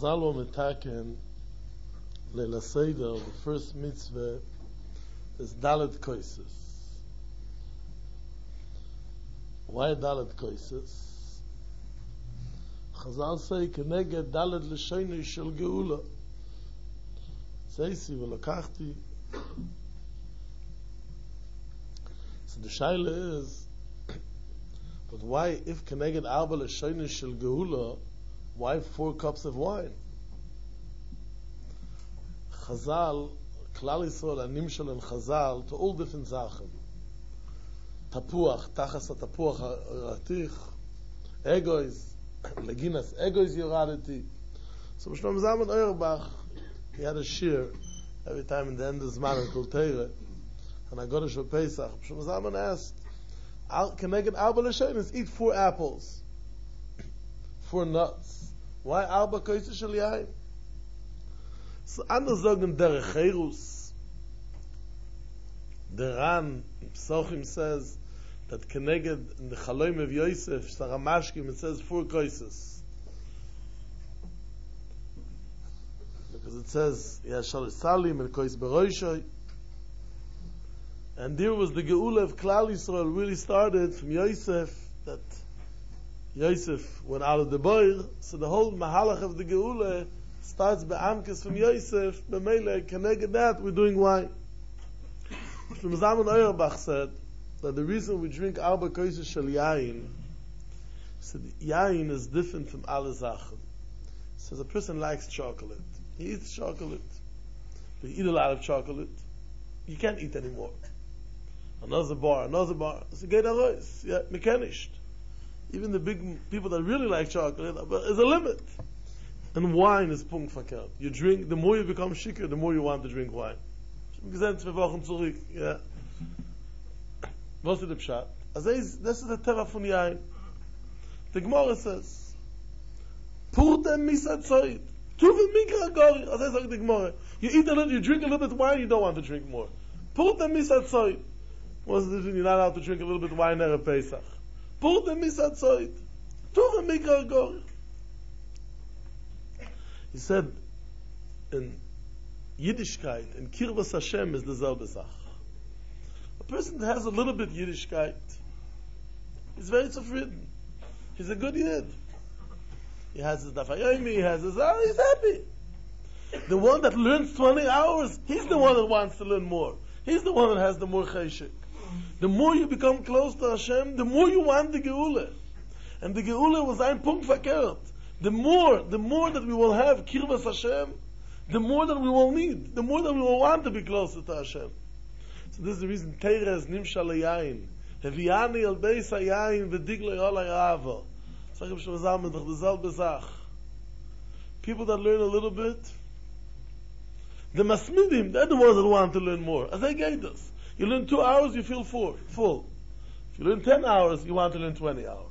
Chazal metaken Leila Seder, the first mitzvah is Dalet Koises. Why Dalet Koises? Chazal say Keneged Dalet L'Shoinei Shel Geula. Seisi v'lokachti. So the shaila is, but why, if Keneged Arba L'Shoinei Shel Geula, why 4 cups of wine? Chazal, Klal Yisrael, and Nimshal and Chazal, to all different Sachen. Tapuach, Tachas HaTapuach Ratich, Egois, Leginas, Egois Yoradeti. So Shlomo Zalman Auerbach, he had a shir every time in the end of the Zman and Kol Teire, and I got a Shul Pesach. Shlomo Zalman asked, Keneged Arba L'Shoinei, eat 4 apples, 4 nuts. Why Arba Koises Shel Yain? So andere sagen der Cherus. Der Ran in Psochim says that Keneged in the Chaloim of Yosef, Saramashkim, it says 4 koises. Because it says Yashal Salim and Kois Beroishoi. And there was the Geula of Klal Yisrael really started from Yosef, that Yosef went out of the boir, so the whole Mahalach of the Geula starts by Amkes from Yosef, B'meile, Keneged that, we're doing wine. Shlomo Zalman Auerbach said that the reason we drink Arba Koises Shel Yain, said Yain is different from alle Sachen. Says a person likes chocolate. He eats chocolate. But you eat a lot of chocolate, you can't eat anymore. Another bar. So get a rice. Yeah, mechanisch. Even the big people that really like chocolate, but there's a limit. And wine is punkt verkehrt. You drink, the more you become shicker, the more you want to drink wine. Ich habe gesehen, 2 Wochen zurück, ja. Was ist der Pshat? Also das ist der Teva von Yain. The Gemara says, Purte misa tzoid, tuve mikra gori. Also sagt the Gemara, you eat a little, you drink a little bit of wine, you don't want to drink more. Purte misa tzoid. What's the difference? You're not allowed to drink a little bit of wine there at Pesach. Purte misa tzoid, tuve mikra gori. He said, in Yiddishkeit, in Kirvas Hashem is the selbe Sach. A person that has a little bit Yiddishkeit is very zufrieden. He's a good Yid. He has his Daf Yomi, he has his he's happy. The one that learns 20 hours, he's the one that wants to learn more. He's the one that has the more cheshik. The more you become close to Hashem, the more you want the Geula. And the Geula was ein Punkt verkehrt. The more that we will have Kirvas Hashem, the more that we will need, the more that we will want to be closer to Hashem. So this is the reason Teira is Nimshal Yain. Heviani al Beis Yain v'diglei olay avo. Sag Shlomo Zalman doch dieselbe Sach. People that learn a little bit, the Masmidim, they're the ones that want to learn more. As I gave us, you learn 2 hours, you feel full. If you learn 10 hours, you want to learn 20 hours.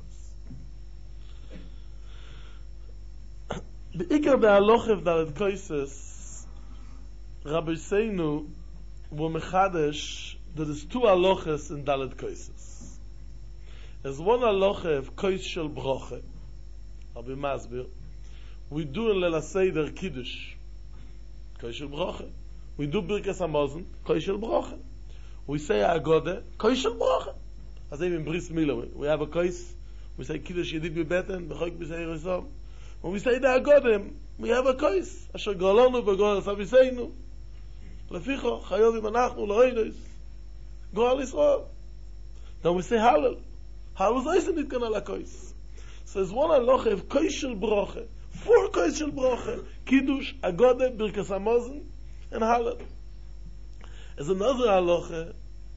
The Ikar be'alochiv Dalet Koises, Rabbi Seinu were mechadesh, there is 2 aloches in Dalet Koises. There's one aloche of Kois Shel Broche, Rabbi Masbir. We do in Leila Seder Kiddush, Kois Shel Broche. We do Birkas Hamazon, Kois Shel Broche. We say Agode, Kois Shel Broche. As in Bris Milah, we have a Kois, we say Kiddush Yedid Bebeten, B'chok B'sei Yisrael. When we say the Agodim, we have a kois. Asher golonu v'golas aviseinu. Leficho, chayovim anachnu l'reinos. Goal Yisrael. Then we say Hallel. Hallel is also not going to kois. So there's one halacha of kois shel broche. 4 kois shel broche. Kiddush, Agodim, Birkas Hamazon, and Hallel. There's another halacha.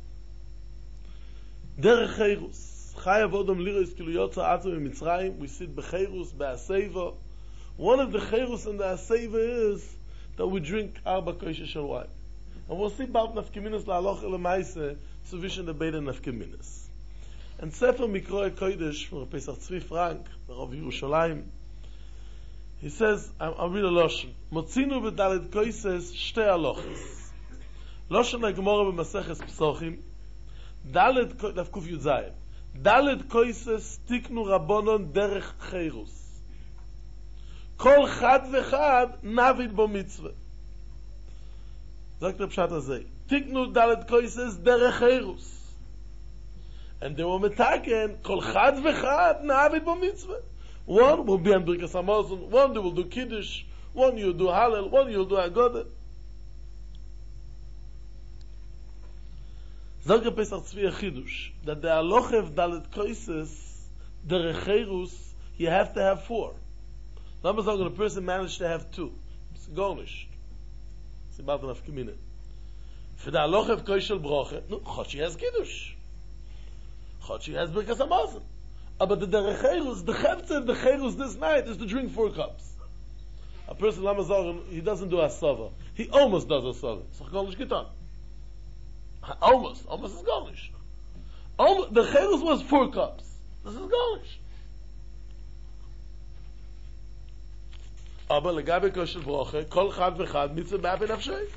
Derech Cherus. Chayav Odom Liros Kilu Yotza Atzum in Mitzrayim. We sit b'Cherus b'Aseva. One of the Cherus in the Aseva is that we drink Arba Koises Shel wine. And we'll see about Nafkeminas la'aloch elamaise sufficient debate in Nafkeminas. And Sefer Mikroi Kodesh from Pesach Tzvi Frank, the Rav Yerushalayim, he says, I'll read a Lashon. Motzinu b'Dalet Koises shtei alochis. Lashon ha'Gemara b'Maseches Psochim. Dalet Daf Kuf Yud Zayin. Dalet Koises tiknu Rabbonon derech Cherus. kol chad vechad navid bo mitzvah. Sagt der Pshat azay. Tiknu dalet koises derech eirus. And they will metaken kol chad vechad navid bo mitzvah. One will be on Birkas Hamazon, one they will do Kiddush, one you'll do Hallel, one you'll do Haggadah. Zog Pesach Tzvi Chidush, that the Alochev Dalet Koises, the Recherus, you have to have 4. Number one, a person managed to have 2. It's garnished. It's about enough Kemina. For the Alochev Koishel Broche, no, Chochi has Kiddush. Chochi has Birkas Hamazon. But the Recherus, the Cheptze of the Cherus this night is to drink 4 cups. A person, Lamazar, he doesn't do Asava. He almost does Asava. So garnish Gitan. Almost is garnish. The Cherus was 4 cups. This is garnish. Aber legabe koshel broche, kol chad vechad mitzvah b'apen nafshei.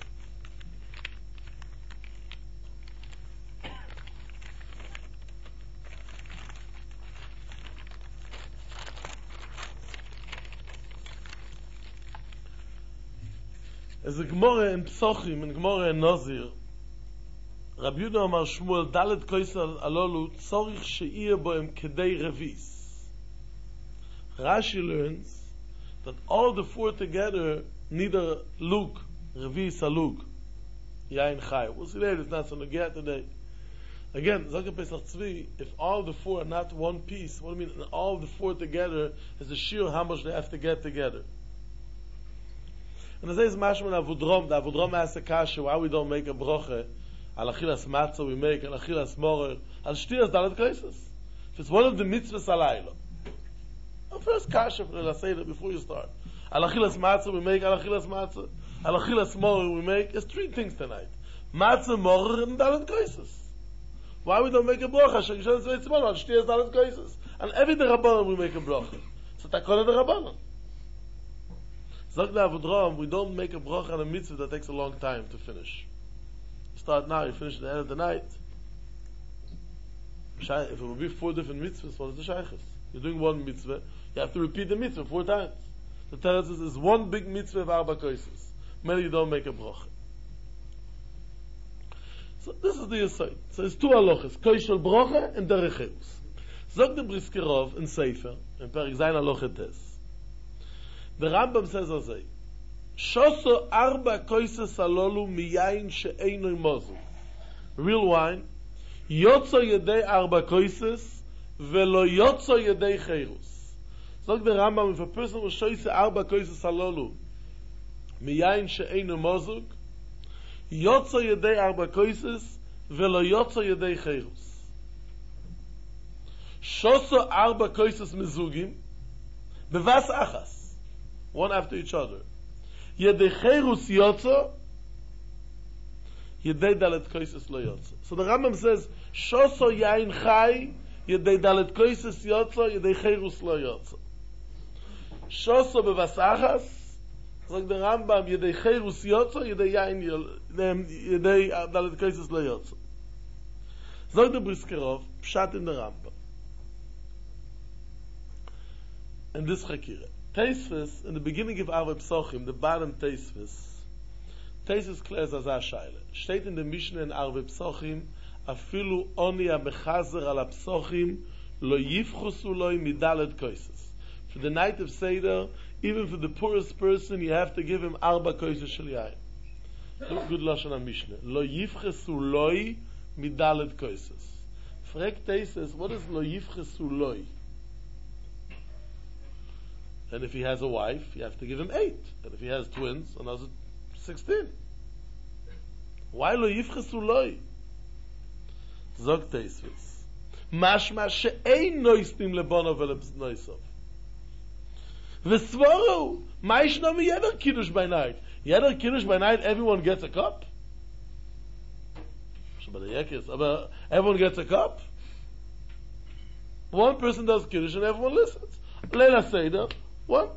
Es a Gemara in Psochim, in Gemara in Nazir, Rabbi Yehuda Amar Shmuel, Dalet Koisel Alolu, Tzorich she'iyeh bohem kedei revis. Rashi learns that all the 4 together need a lug, revis a lug, yain chai. We'll see later, it's not so negea today. Again, Zaka Pesach Tzvi, if all the 4 are not one piece, what do you mean, all the 4 together is a shiur how much they have to get together. And as is mashman Avodrom, the Avodrom asks a kasha, why we don't make a broche, al achilas matzah we make, al achilas morer, al shtiyas dalet koises. If it's one of the mitzvahs alaylo. First kasha for the Seder before you start. Al achilas matzah we make, al achilas matzah. Al achilas morer we make. It's 3 things tonight. Matzah, morer, and dalet koises. Why we don't make a brocha? Shek Yisrael Tzvei Tzimon, al shtiyas dalet koises. And every day Rabbanon we make a brocha. So takol the Rabbanon. Zog the Avodrom, we don't make a brocha on a mitzvah that takes a long time to finish. You start now, you finish at the end of the night. If it will be 4 different mitzvahs, what is the shaykhis? You're doing one mitzvah, you have to repeat the mitzvah 4 times. The Teretz is one big mitzvah of Arba Koises. Maybe you don't make a brocha. So this is the Yesod. So it's 2 halachas, Koishel brocha and Derech Cherus. Zog the Brisker Rov in Sefer, in Perek Zayin Halacha Tes. The Rambam says azay, Shoso 4 koises alolu miyayin she'einu mozu. Real wine, Yotzo yedei 4 koises, velo yotzo yedei cherus. So the Rambam, if a person will show 4 koises alolu miyayin she'einu mozu, Yotzo yedei 4 koises, velo yotzo yedei cherus. Shoso 4 koises mezugim, bevas achas. One after each other. Yedei cherus yotzo, yedei dalet koises lo yotzo. So the Rambam says, Shoso yain chai, yedei dalet koises yotzo, yedei cherus lo yotzo. Shoso bevasachas, like the Rambam, yedei cherus yotzo, yedei yain yedei dalet koises lo yotzo. Zog the Brisker Rov, pshat in the Rambam. And this chakira. Teisves, in the beginning of Arba Psochim, the bottom Teisves clears as a shaila. Steht in the Mishnah in Arba Psochim, afilu oni ha-mechazer al ha-psochim, lo yifchusu loi midalet koises. For the night of Seder, even for the poorest person, you have to give him 4 koises shel yain. Good lashon ha-Mishnah. Lo yifchusu loi midalet koises. Frek Teisves, what is lo yifchusu loi? And if he has a wife, you have to give him 8. And if he has twins, another 16. Why lo yifchesu loi? Zog Teisves. Mashma she'ein noistim lebono velebnoisov. V'svoru, ma yishno mi yeder kiddush by night? Yeder kiddush by night, everyone gets a cup? Everyone gets a cup? One person does kiddush and everyone listens. Leila Seder, one.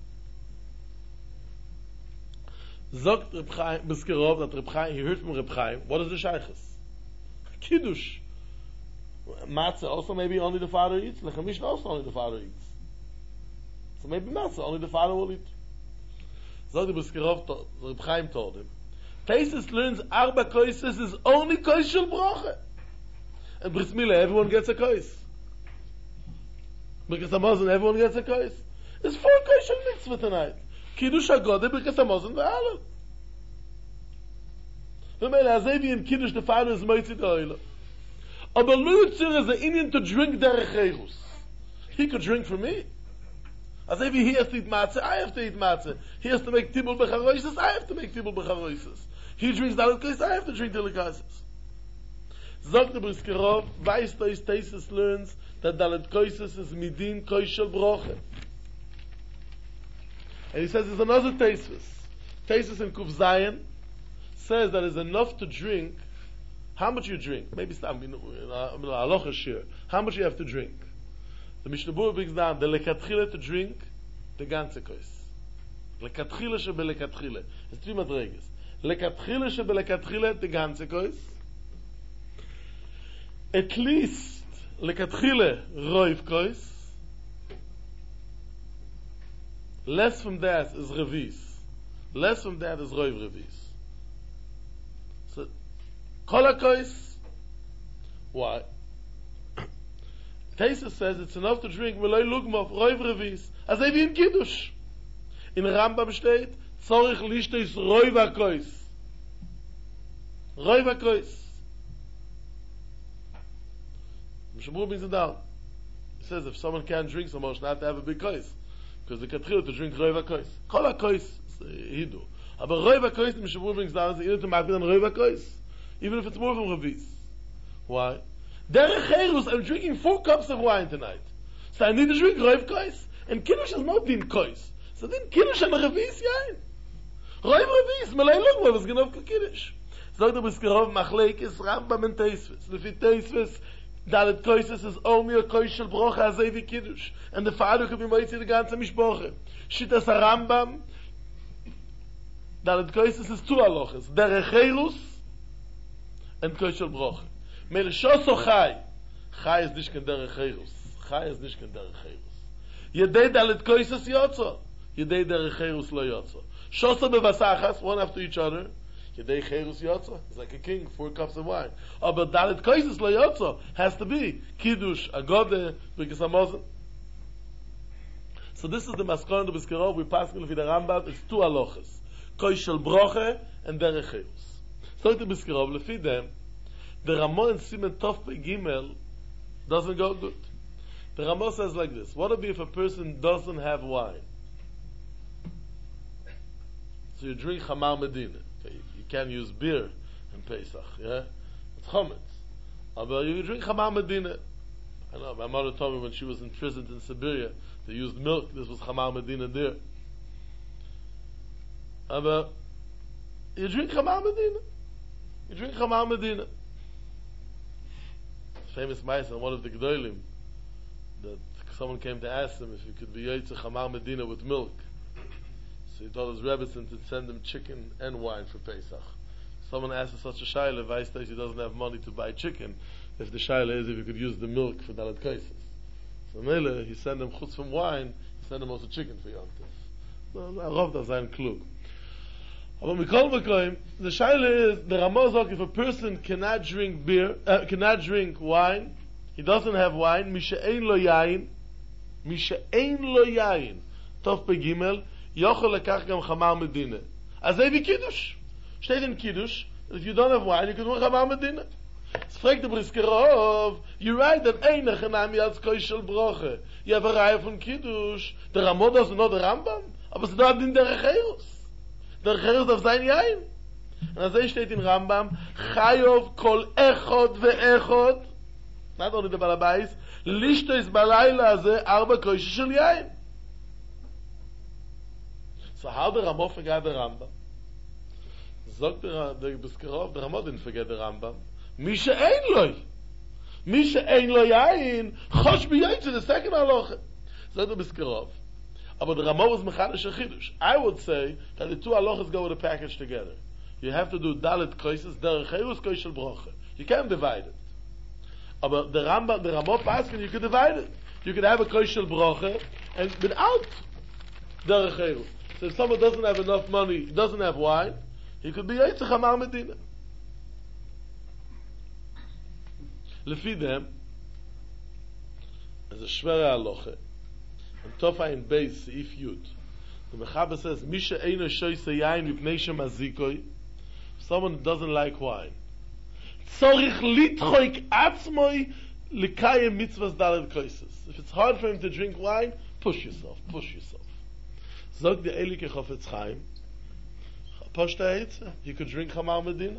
Zogt Reb Chaim, Brisker Rov, that Reb Chaim, he heard from Reb Chaim, what is the shaykhis? Kiddush. Matzah also maybe only the father eats, Lechem Mishnah also only the father eats. So maybe not, so only the father will eat. So the Brisker Rov, Reb Chaim told him, Taisus learns Arba Koises is only Kois Shel Broche. And Bris Milah, everyone gets a Kois. Birkas Hamazon, everyone gets a Kois. It's 4 Kois Shel Mitzvah tonight. Kiddush HaGodeh, Birkas Hamazon, ve'Halal. V'meila, Azevi in Kiddush, the father is Moitzit Ha'olam. Aber Lu Yitzir is an Indian to drink derech Cherus. He could drink for me. Azevi, he has to eat matzah, I have to eat matzah. He has to make tibul b'charoises, I have to make tibul b'charoises. He drinks dalet kois, I have to drink dalet kois. Zog the Brisker Rov, weiss Tois Taisus learns that dalet kois is midin kois shel broche. And he says there's another Taisus. Taisus in Kuf Zayin says that it's enough to drink. How much you drink? Maybe halacha shir. How much you have to drink? The Mishnah Berurah brings down the lekatchila to drink the ganze kois. Lekatchila shebe lekatchila. It's 3 madreges. Lekatchila shebe lekatchila the ganze kois. At least lekatchila roiv kois. Less from that is revis. Less from that is roiv revis. So kol kois. Why? Taisus says it's enough to drink Meloi Lugmov, Roiv Revis, as if in Kiddush. In Rambam steht, Zorich Lishtois Roiv HaKois. Roiv HaKois. Mishnah Berurah brings it down. He says if someone can't drink so much, not to have a big kois. Because they can't to drink Roiv HaKois. Kol HaKois, he do. But Roiv HaKois, the Mishnah Berurah brings down, is either to make it on Roiv HaKois. Even if it's more from Revis. Why? Derech Cherus, I'm drinking 4 cups of wine tonight. So I need to drink Roiv Kois. And Kiddush is not din Kois. So then Kiddush and Revis yain. Roiv Revis, Melei Lugmov is genov Kiddush. So the Brisker Rov Machlek is Rambam and Teisves. Lefi Teisves, Dalet Koises is only a Kois Shel Broche Azevi Kiddush. And the father could be Moitzi the ganze Mishpoche. Shittas Rambam, Dalet Koises is 2 halochas. Derech Cherus and Kois Shel Broche. Mele Shoso Chai. Chai is nicht kein derech Cherus. Chai is nicht kein derech Cherus. Yedei dalet koises yotzo. Yedei derech Cherus lo yotzo. Shoso bevasachas, one after each other. Yedei Cherus yotzo. It's like a king, 4 cups of wine. But dalet koises lo yotzo has to be Kiddush, Agode, Birkas Hamazon. So this is the Maskon of the Brisker Rov. We pass with the Rambam. It's 2 halochas. Kois Shel Broche and derech Cherus. So the Brisker Rov, lefi them, the Ramah in Simen Tov Gimel doesn't go good. The Ramah says like this: what if a person doesn't have wine? So you drink Chamar Medina. Okay, you can't use beer in Pesach. Yeah, it's chometz. But you drink Chamar Medina. I know my mother told me when she was imprisoned in Siberia, they used milk. This was Chamar Medina there. But you drink Chamar Medina. You drink Chamar Medina. Famous Meister, one of the Gedolim, that someone came to ask him if he could be Yotzei Chamar Medina with milk. So he told his Rebbetzin to send him chicken and wine for Pesach. Someone asked such a shaila, Weiss that he doesn't have money to buy chicken, if the shaila is if he could use the milk for Dalet Koises. So Mele, he sent him chutz from wine, he sent him also chicken for Yom Tov. Rav das ein klug. Aber Mikol Mekoim, the shaila is, the Ramah says if a person cannot drink beer, cannot drink wine, he doesn't have wine, Mishe'ein lo yain, Tov Pegimel, Yochel lekach gam Chamar Medina. As they be Kiddush. Steht in Kiddush, if you don't have wine, you can do Chamar Medina. Es fragt the Brisker Rov, you write that Einach enam yatz Kois Shel Broche. You have a raya from Kiddush. The Ramah doesn't know the Rambam, aber es not in derech Cherus. Der Cherus darf sein Yain. Und as steht in Rambam, Chayov kol echod ve'echod, not only the Balabais, Lishtois balayla azeh 4 koishes shel Yain. So how the Ramah forgot the Rambam? Sagt der Brisker Rov, the Ramah didn't forget the Rambam. Misha ein loy. Misha ein loy yain, chosh b'yayin, the second halacha. Sagt der Brisker Rov. But the Ramah was mechanish chidush. I would say that the 2 halachas go with a package together. You have to do dalet koises, derech cherus kois shel broche. You can't divide it. But the Ramah paskin, you could divide it. You could have a kois shel broche, and without derech cherus. So if someone doesn't have enough money, doesn't have wine, he could be Yaitse Chamar Medina. Lefi them, as a shvere halacha, and Tofa in Beis, if Yud, the Mechaber says, Misha Eino Shoyse Yain Mipnei Shem Azikoi, someone doesn't like wine. Tzorich litchoik atzmoi likayem mitzvahs daled koises. If it's hard for him to drink wine, push yourself. Zog the Elike Chofetz Chaim, Poshta Eitze, you could drink Chamar Medina.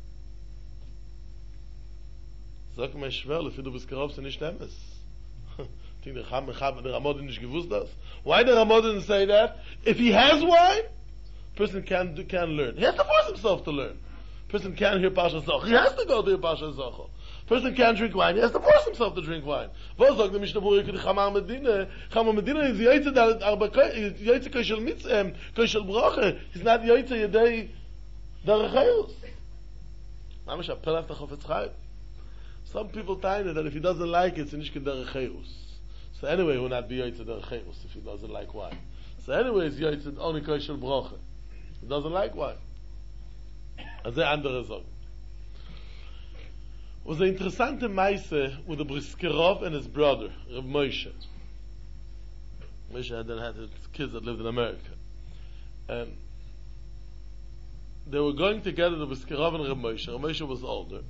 Sag mir schwer, if du bist gerobst und nicht emes. Think the Ramodin nicht gewusst das. Why the Ramodin say that? If he has wine, person can learn. He has to force himself to learn. Person can't hear Pasha Zoch. He has to go to hear Pasha Zoch. Person can't drink wine. He has to force himself to drink wine. Was sagt der Mishnah Berurah the Chamar Medina? Chamar Medina is Yaitze Yaitze Koshel Mitzvah, Koshel Bracha. He's not Yaitze Yedei Derech Cherus. Mamish appell after Chofetz Chaim. Some people tell that if he doesn't like it, it's nicht Derech Cherus. So anyway, he will not be Yaitze Derech Cherus if he doesn't like wine. So anyway, it's Yaitze only Koshel Bracha. He doesn't like wine. As a andere Sorge. Was an interessante Meise with the Briskerov and his brother, Reb Moshe. Moshe had his kids that lived in America. And they were going together, the Briskerov and Reb Moshe. Reb Moshe was older.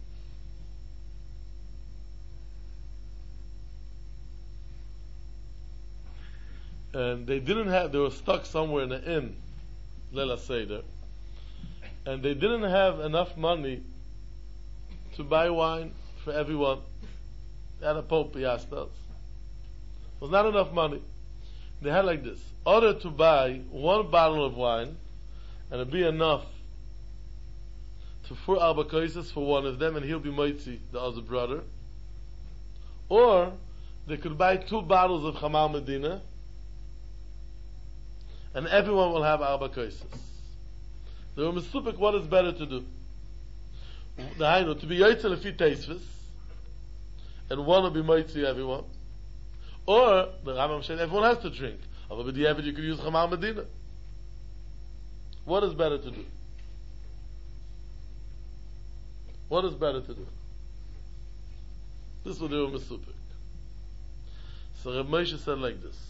And they were stuck somewhere in an inn, Lela Seder. And they didn't have enough money to buy wine for everyone. They had a Pope, he asked us. It was not enough money. They had like this. Order to buy one bottle of wine, and it'd be enough to 4 arba koises for one of them, and he'll be moitzi, the other brother. Or, they could buy 2 bottles of Chamar Medina, and everyone will have arba koises. They were misupik what is better to do. The Hainu, to be Yaitze Lefi Teisvis, and one will be Moitzi everyone. Or, the Rambam said, everyone has to drink. But with the Yevid, you could use Chamar Medina. What is better to do? What is better to do? This is what they were misupik. So Reb Moshe said like this.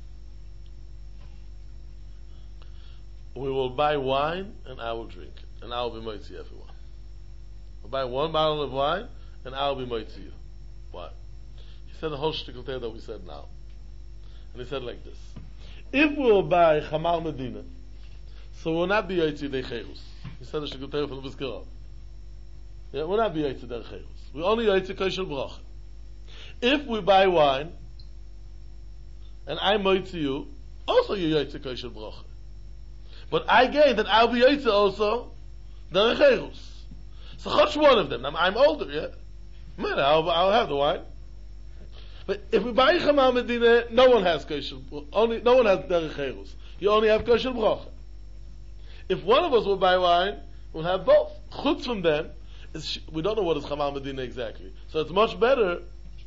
We will buy wine, and I will drink it. And I will be Moitzi everyone. We'll buy 1 bottle of wine, and I will be Moitzi you. Why? He said the whole shtickle there that we said now. And he said like this. If we will buy Chamar Medina, so we'll not be Yaitze Derech Cherus. He said the shtickle there from the Briskerov. Yeah, we'll not be Yaitze Derech Cherus. We only Yaitze Koshel Bracha. If we buy wine, and I Moitzi you, also you Yaitze Koshel Bracha. But I gain that I'll be Yaitze also Derech Cherus. So chotch one of them. Now, I'm older, yeah? Man, I'll have the wine. But if we buy Chamar Medina, no one has Koshel, no one has Derech Cherus. You only have Koshel Bracha. If one of us will buy wine, we'll have both. Chutz from them, we don't know what is Chamar Medina exactly. So it's much better.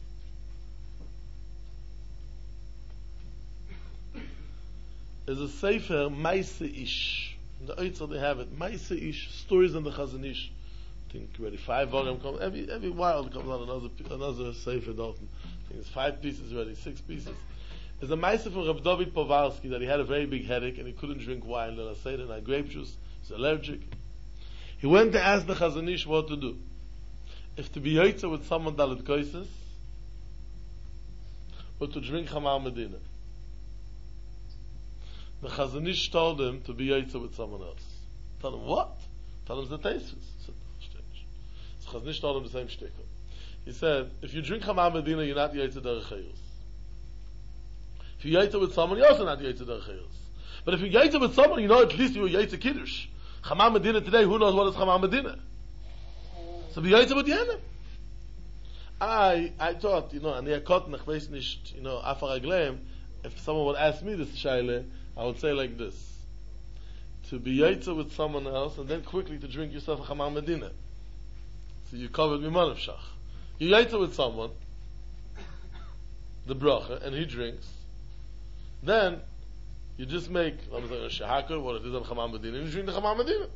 There's a sefer, Maise Ish. In the Oitzer they have it. Maise Ish, stories in the Chazon Ish. I think already 5 volumes come. Every while it comes out another sefer Dalton. I think it's 5 pieces already, 6 pieces. There's a Maise from Reb David Povarsky that he had a very big headache and he couldn't drink wine. Let us say that, and grape juice. He's allergic. He went to ask the Chazon Ish what to do. If to be Yaitze with someone Dalet Koises, or to drink Chamar Medina. The Chazon Ish told him to be Yaitze with someone else. Told him, what? Told him the taste. So Chazon Ish told him the same shtickle. He said, if you drink Chamar Medina, you're not Yaitze Derech Cherus. If you're Yaitze with someone, you're also not Yaitze Derech Cherus. But if you're Yaitze with someone, you know at least you're Yaitze Kiddush. Chamar Medina today, who knows what is Chamar Medina? So be Yaitze with Yenim. I thought, and I caught ich weiß nicht, afar agleim, if someone would ask me this shaila, I would say like this. To be Yaitze with someone else, and then quickly to drink yourself a Chamar Medina. So you covered Miman of Shach. You Yaitze with someone, the bracha, and he drinks. Then, You just make, let me say, a shahaka, what it is on Chamam Medina, and you drink the Chamam Medina.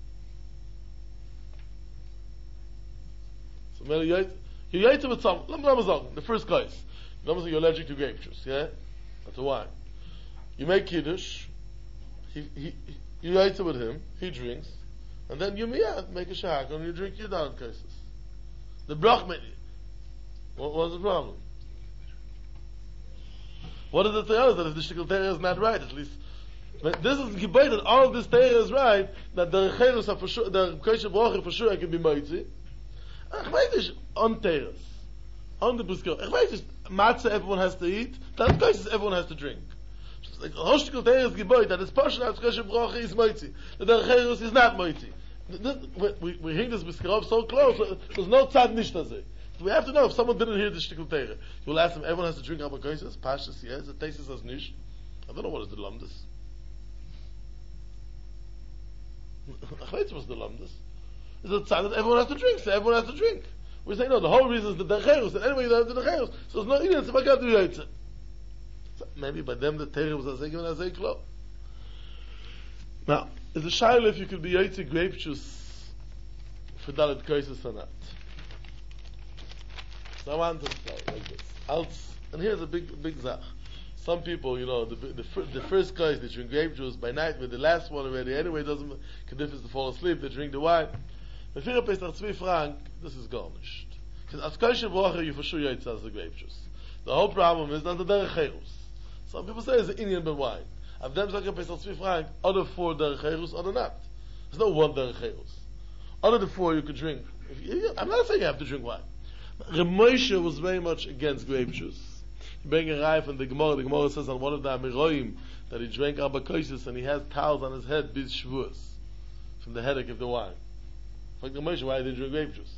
So, you're yaitz with some, let me say, the first case. Let me say, you're allergic to grape juice, yeah? That's a wine. You make Kiddush, you yaitz with him, he drinks, and then you miyad, make a shahaka, and you drink your down cases. The brach, what was the problem? What is the Torah that if the shtickle Torah is not right, at least? But this is gebay that all of this Torah is right, that the recherus are for sure, the kosher bracha for sure can be moitzi. Ich weiß nicht, on Torahs, on the Brisker, ich weiß nicht, matzah everyone has to eat, that kosher everyone has to drink. It's like, a shtickle Torah is gebay that it's portion of kosher bracha is moitzi, that the recherus is not moitzi. We hear this Brisker so close, so there's no tzad nishtazeh. We have to know if someone didn't hear the shtickle Torah. You will ask them, everyone has to drink Abba Koises? Pashas, yes. It tastes as nish. I don't know what is the lamdas. I weiß what's the lamdas. It's a tzad that everyone has to drink, so everyone has to drink. We say, no, the whole reason is the dercherus, and anyway you don't have the dercherus. So there's no idiots, if I can't do yaitze. So maybe by them the Torah was as given as a klo. Now, is a shaila if you could be yaitze grape juice for Dalet Koises or not. So I want to say like this. And here's a big zach. Some people, you know, the first guys they drink grape juice by night, but the last one already anyway doesn't conditions to fall asleep. They drink the wine. If you're Pesach 2 franc, this is garnished. Because as kosher bracha, you for sure yaitz as the grape juice. The whole problem is that the derech cherus. Some people say it's an Indian but wine. Of them say Pesach 2 franc, other 4 derech cherus, other not. There's no one derech cherus. Other the 4 you could drink. I'm not saying you have to drink wine. Reb Moshe was very much against grape juice. He bring a rai from the Gemara. The Gemara says on one of the Amiroim that he drank Abba Koises and he has towels on his head, biz shvuas, from the headache of the wine. Like Reb Moshe, why did he drink grape juice?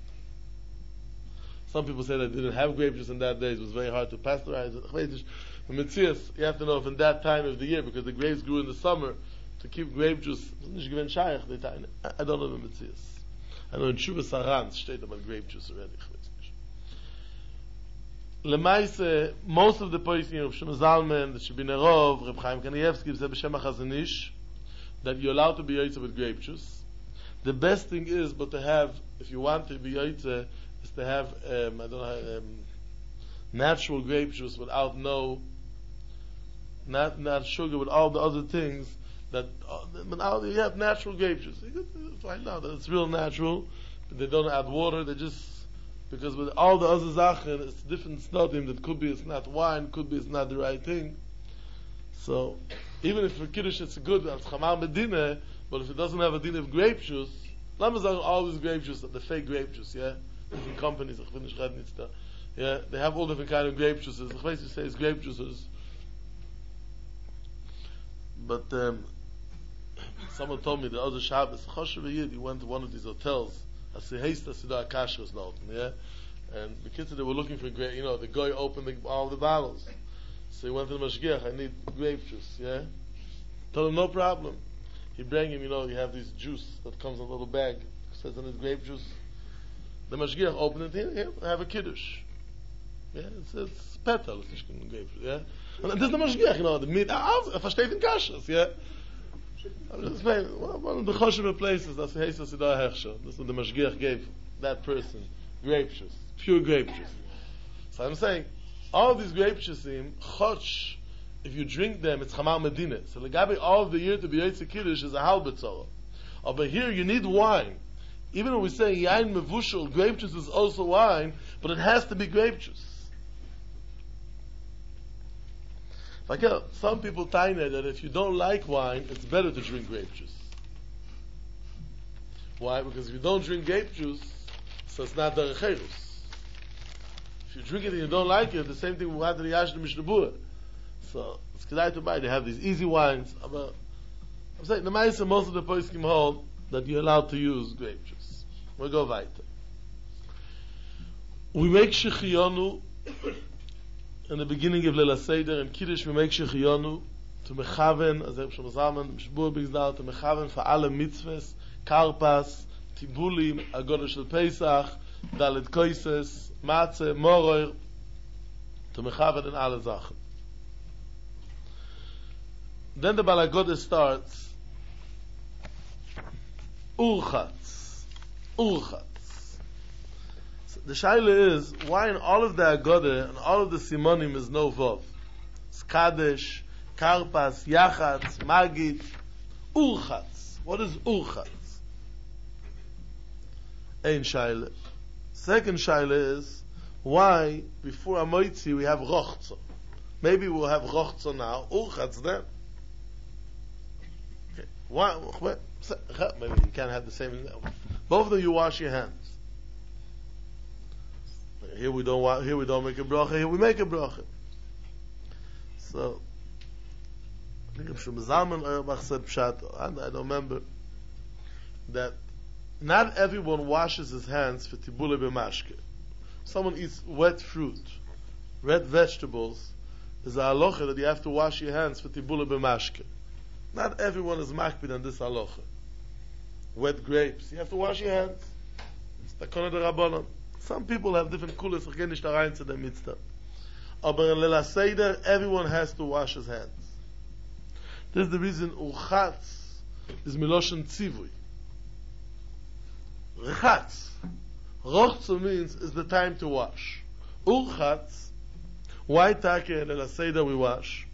Some people say that they didn't have grape juice in that days. It was very hard to pasteurize it. The Metzias, you have to know if in that time of the year, because the grapes grew in the summer, to keep grape juice, I don't know the Metzias. I know in Shuvah Saran, state about grape juice already. Lemaise, most of the poisim of Shlomo Zalman, the Shebiner Rov, Reb Chaim Kanievsky, said b'Shem HaChazon Ish, that you're allowed to be yaitze with grape juice. The best thing is, but to have, if you want to be yaitze, is to have, natural grape juice without not sugar, with all the other things that, but now you have natural grape juice. You can find out that it's real natural, but they don't add water, they just, because with all the other Sachen, it's different snodim that could be it's not wine, could be it's not the right thing. So, even if for Kiddush it's good, it's Chamam Medina, but if it doesn't have a din of grape juice, let me say all these grape juice, the fake grape juice, yeah? Different companies, yeah? They have all different kind of grape juices. The place you say is grape juices. But, someone told me the other Shabbos, he went to one of these hotels, as he hasted to do a kashrus note, yeah? And the kids, they were looking for grape, the guy opened all the bottles. So he went to the mashgiach, I need grape juice, yeah? Told him, no problem. He bring him, you have this juice that comes in a little bag, says in it grape juice. The mashgiach opened it, here, have a kiddush. Yeah, it's petal, it's not grape juice, yeah? And this is the mashgiach, the meat, versteht in kashrus, yeah? One of the choshev places that's Heisa Sidah Hechsher. This is what the Mashgiach gave that person grape juice, pure grape juice. So I'm saying, all these grape juice, chosh, if you drink them, it's Chamam Medina. So legabe all of the year to be Yotze Kiddush is a halbetzorah. Over here you need wine. Even when we say yain mevushal, grape juice is also wine, but it has to be grape juice. Like some people tell me that if you don't like wine, it's better to drink grape juice. Why? Because if you don't drink grape juice, so it's not derech cherus. If you drink it and you don't like it, the same thing with the Yash and Mishnah. So it's kedai to buy. They have these easy wines. I'm saying the Ma'aser, most of the poskim hold that you're allowed to use grape juice. We'll go weiter. We make shechiyonu. In the beginning of Leila Seder and Kiddush, we make Shechiyonu to mechaven, as Reb Shlomo Zalman, Mishbur Bigzdal, to mechaven for alle mitzvahs, Karpas, Tibulim, Agodah Shel Pesach, Dalet Koises, Matzeh, Moroir, to mechaven in alle Sachen. Then the Balagoda starts, Urchatz. So the shaila is, why in all of the Agoda and all of the Simonim is no Vav? Skadesh, Karpas, Yachatz, Magid, Urchatz. What is Urchatz? Ein shaila. Second shaila is, why before Amoitzi we have Rochza? Maybe we'll have Rochza now, Urchatz then. Okay. Why? Maybe you can't have the same. Both of them you wash your hands. Here we don't make a bracha, here we make a bracha. So, I think Shlomo Zalman Auerbach said Pshat, I don't remember, that not everyone washes his hands for tibule b'mashke. Someone eats wet fruit, red vegetables, there's a halacha that you have to wash your hands for tibule b'mashke. Not everyone is makpid on this halacha. Wet grapes, you have to wash your hands. It's takana de rabbanon. Some people have different kulas, ich gehe nicht da rein zu dem mitzvah. Aber in Leila Seder, everyone has to wash his hands. This is the reason Urchatz is Miloshen Tzivui. Rechatz. Rochzo means is the time to wash. Urchatz, why take in Leila Seder we wash?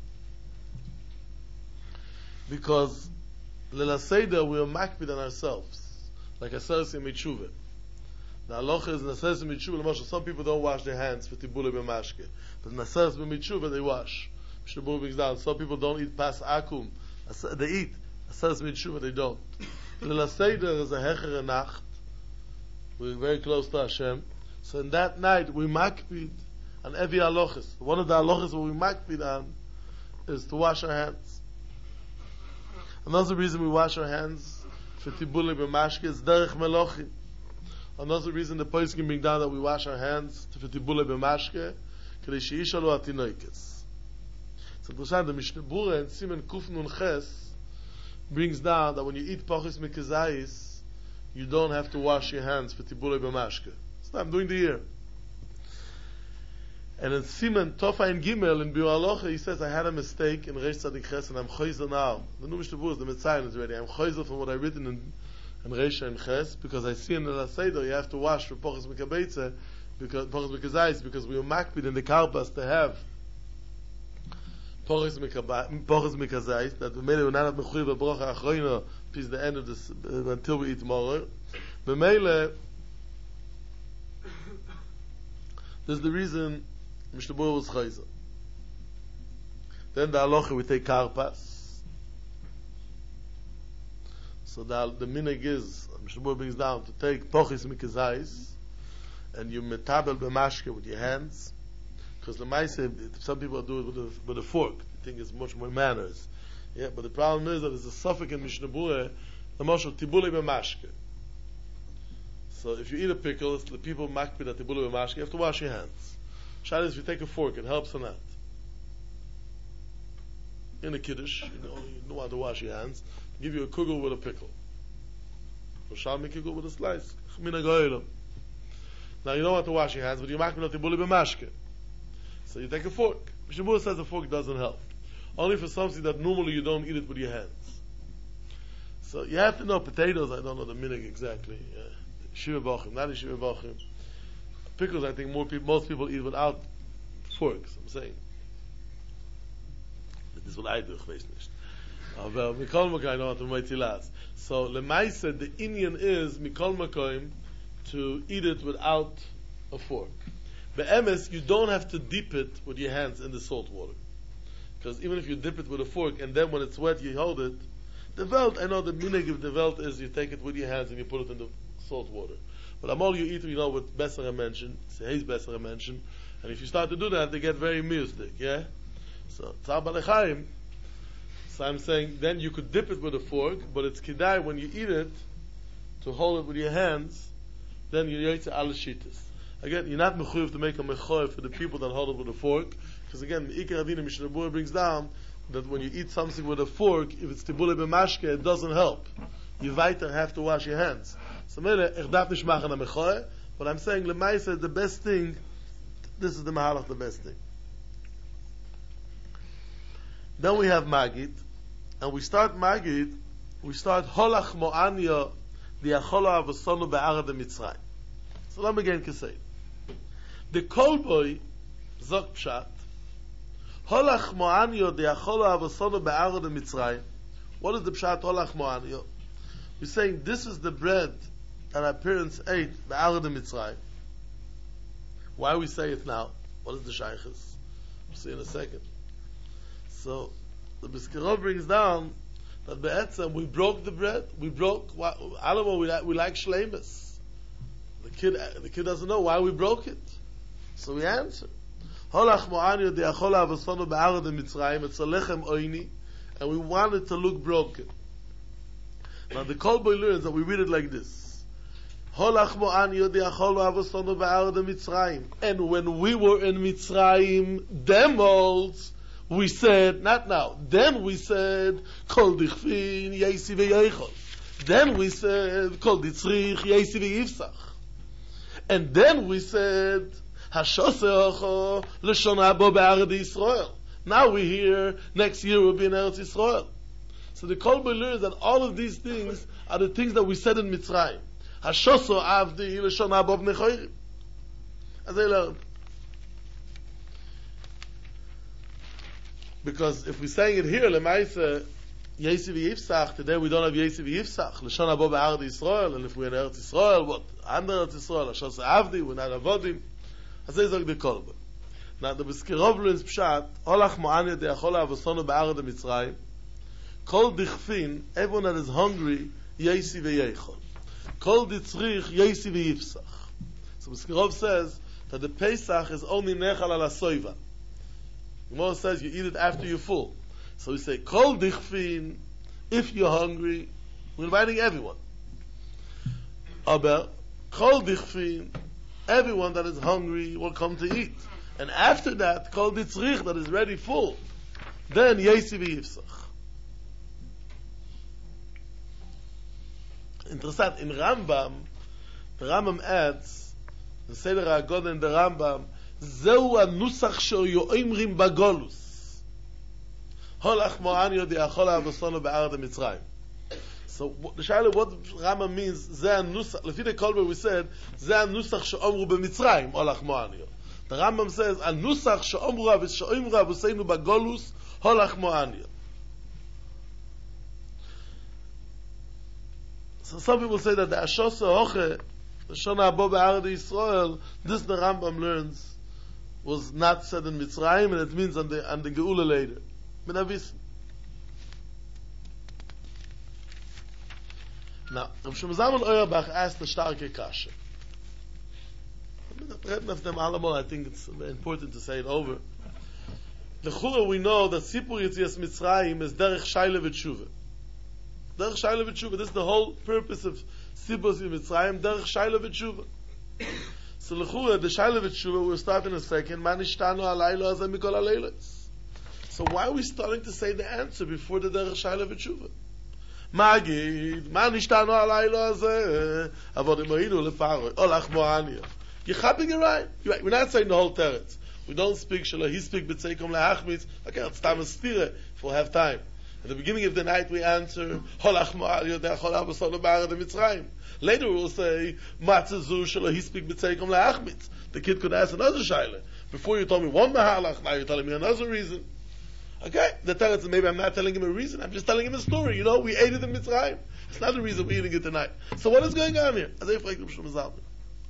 Because Leila Seder we are makbid on ourselves. Like I said in Mitzvah. The halacha is Naseres Mitzvah. Some people don't wash their hands for tibule b'mashke, but Naseres Mitzvah they wash. Mishnah Berurah brings down. Some people don't eat pas akum. They eat Naseres Mitzvah. They don't. Leila Seder is a hecher nacht. We're very close to Hashem. So in that night we makpid on every halachas. One of the halachas where we makpid on is to wash our hands. Another reason we wash our hands for tibule b'mashke is derech melochim. Another reason the place can bring down that we wash our hands to tibule b'mashke, kedei sheishalu atinoikes. So the Mishnah Berurah and Siman Kuf Nun Ches brings down that when you eat pachis mikazayis, you don't have to wash your hands for tibule b'mashke. So I'm doing the year. And in Siman Tofa and Gimel in Biur Halacha, he says, I had a mistake in Reish Tzadik Ches and I'm choizer now. The new Mishnah Berurah, the Metzayin is ready. I'm choizer from what I've written in Reish and Ches, because I see in the Seder you have to wash for Pachas Mikabeitze, because Pachas Mikazayis, because we were makbid in the Karpas to have Pachas Mikazayis, that the Mele will not have Mechuyev Bracha Achroina, is the end of this, until we eat tomorrow. The Mele, this is the reason Mishnah Berurah was Chayzer. Then the halacha we take Karpas. So the minhag is, Mishnah Berurah brings down to take pochis mikazayis and you metabel b'mashke with your hands, because the ma'aseh, some people do it with a fork. They think it's much more manners. Yeah, but the problem is that there's a suffix in Mishnah Berurah, the mashal tibule b'mashke. So if you eat a pickle, the people makbid at tibule b'mashke, you have to wash your hands. Shad is if you take a fork, it helps or not. In a kiddush, you know how to wash your hands. Give you a kugel with a pickle. Or shalmi kugel with a slice. Now you know how to wash your hands, but you're makbid at tibule b'mashke. So you take a fork. Mishnah Berurah says a fork doesn't help. Only for something that normally you don't eat it with your hands. So you have to know potatoes, I don't know the minhag exactly. Shiva bachim, not a shiva bachim. Pickles, I think most people eat without forks, I'm saying. This is what I do, ich weiß nicht. Aber mikol makoim, I know how to make tilas. So lemaisa, the Indian is mikol makoim to eat it without a fork. Be'emes, you don't have to dip it with your hands in the salt water. Because even if you dip it with a fork and then when it's wet you hold it, the velt, I know the minhag of the velt is you take it with your hands and you put it in the salt water. But all you eat, you know what Besser mentioned, Seheis Besser mentioned, and if you start to do that, they get very mystic, yeah? So, Tzar Balechaim, so I'm saying, then you could dip it with a fork, but it's kidai when you eat it, to hold it with your hands, then you yotze al shittas. Again, you're not mechuyev to make a mechuyev for the people that hold it with a fork, because again, Ikar Adina Mishnah Berurah brings down that when you eat something with a fork, if it's tibule b'mashke, it doesn't help. You weiter have to wash your hands. So ich darf nicht machen a mechoye, but I'm saying lemaisa the best thing. This is the mahalach, the best thing. Then we have magid. and we start Magid, we start Holach Mo'anya, the Achola Avosonu Be'arad Mitzrayim. So let me again say. The Kolboy, Zok Pshat, Holach Mo'anya, the Achola Avosonu Be'arad Mitzrayim. What is the Pshat Holach Mo'anya? We're saying this is the bread that our parents ate Be'arad Mitzrayim. Why we say it now? What is the Shaykhis? We'll see in a second. So, the Biskirov brings down that Be'etzem, we broke the bread. We like shleimus. The kid doesn't know why we broke it. So we answer. Holach mo'anyo de'achol avosonu be'arad Mitzrayim, it's a lechem oini, and we want it to look broken. Now the Kol Boy learns that we read it like this. Holach mo'anyo de'achol avosonu be'arad Mitzrayim. And when we were in Mitzrayim, demos, we said, not now, then we said, Kol dichfin, Yesi ve'yeichol. Then we said, Kol ditzrich, Yesi ve'yifsach. And then we said, Hashoseocho, Leshon Habo be'arad Yisrael. Now we hear, next year we'll be in Eretz Yisrael. So the Kol Boy learns that all of these things are the things that we said in Mitzrayim. Hashoso avdi, Leshon Habo b'nechoyrim. As they learned. Because if we're saying it here, Lemaisa, Yesi v'Yifsach, today we don't have Yesi v'Yifsach, Lashon Habo be'arad Yisrael, and if we're in Eretz Yisrael, what? Under Eretz Yisrael, Hashos Avdi, we're not Avodim. As they say the Kol Boy. Now the Biskirov learns Pshat, Holach Mo'anya de'achol avosonu be'arad Mitzrayim, Kol dichfin, everyone that is hungry, Yesi v'Yeichol. Kol ditzrich, Yesi v'Yifsach. So Biskirov says that the Pesach is only Nechal ala Soiva. The Gemara says you eat it after you're full. So we say, Kol dichfin, if you're hungry, we're inviting everyone. Aber, Kol dichfin, everyone that is hungry will come to eat. And after that, Kol ditzrich, that is ready full, then Yesi v'Yifsach. Interessant, in Rambam, the Rambam adds, the Seder HaGodel in the Rambam, Zeu הנוסח שאומרים בגולוס. Holach mo'anyo de'achol avosonu be'arad Mitzrayim. So the Shaila, what Rambam means, Zeh הנוסח, לפי the Kol Boy we said, Zeh הנוסח שאומרו במצרים, Holach mo'anyo. The Rambam says, הנוסח שאומרו avosenu בגולוס, Holach mo'anyo. So some people say that the Ashos Hoche, the Shona Habo be'arad Yisrael, this the Rambam learns, was not said in Mitzrayim, and it means on the Geula later. Now, Rav Shlomo Zalman Auerbach asked the starke kasha. I think it's important to say it over. The Chura, we know that Sipur Yetzias Mitzrayim is Derech Shaila V'Tshuva. Derech Shaila V'Tshuva. This is the whole purpose of Sipur Yetzias Mitzrayim, Derech Shaila V'Tshuva. So l'chura, the Shaila V'Tshuva, we'll start in a second. Manishtanu alaylo azeh mikol alaylos. So why are we starting to say the answer before the Derech Shaila V'Tshuva? Magid, manishtanu alaylo azeh, avodim oinu lefaroi, olach mo'aniyah. You're chapping it right. We're not saying the whole teretz. We don't speak shalom. He speak b'tzeikom le'achmitz. Okay, it's time to steer it if we'll have time. At the beginning of the night we answer, Holach mo'aniyah de'achol avosonu be'arad Mitzrayim. Later we will say, Matzazu shelo he speak b'tzeikom le'achmitz. The kid could ask another shaila. Before you told me one mahalach, now you're telling me another reason. Okay, the teretz, maybe I'm not telling him a reason, I'm just telling him a story. You know, we ate it in Mitzrayim. It's not the reason we're eating it tonight. So what is going on here? As I fragt Rav Shlomo Zalman.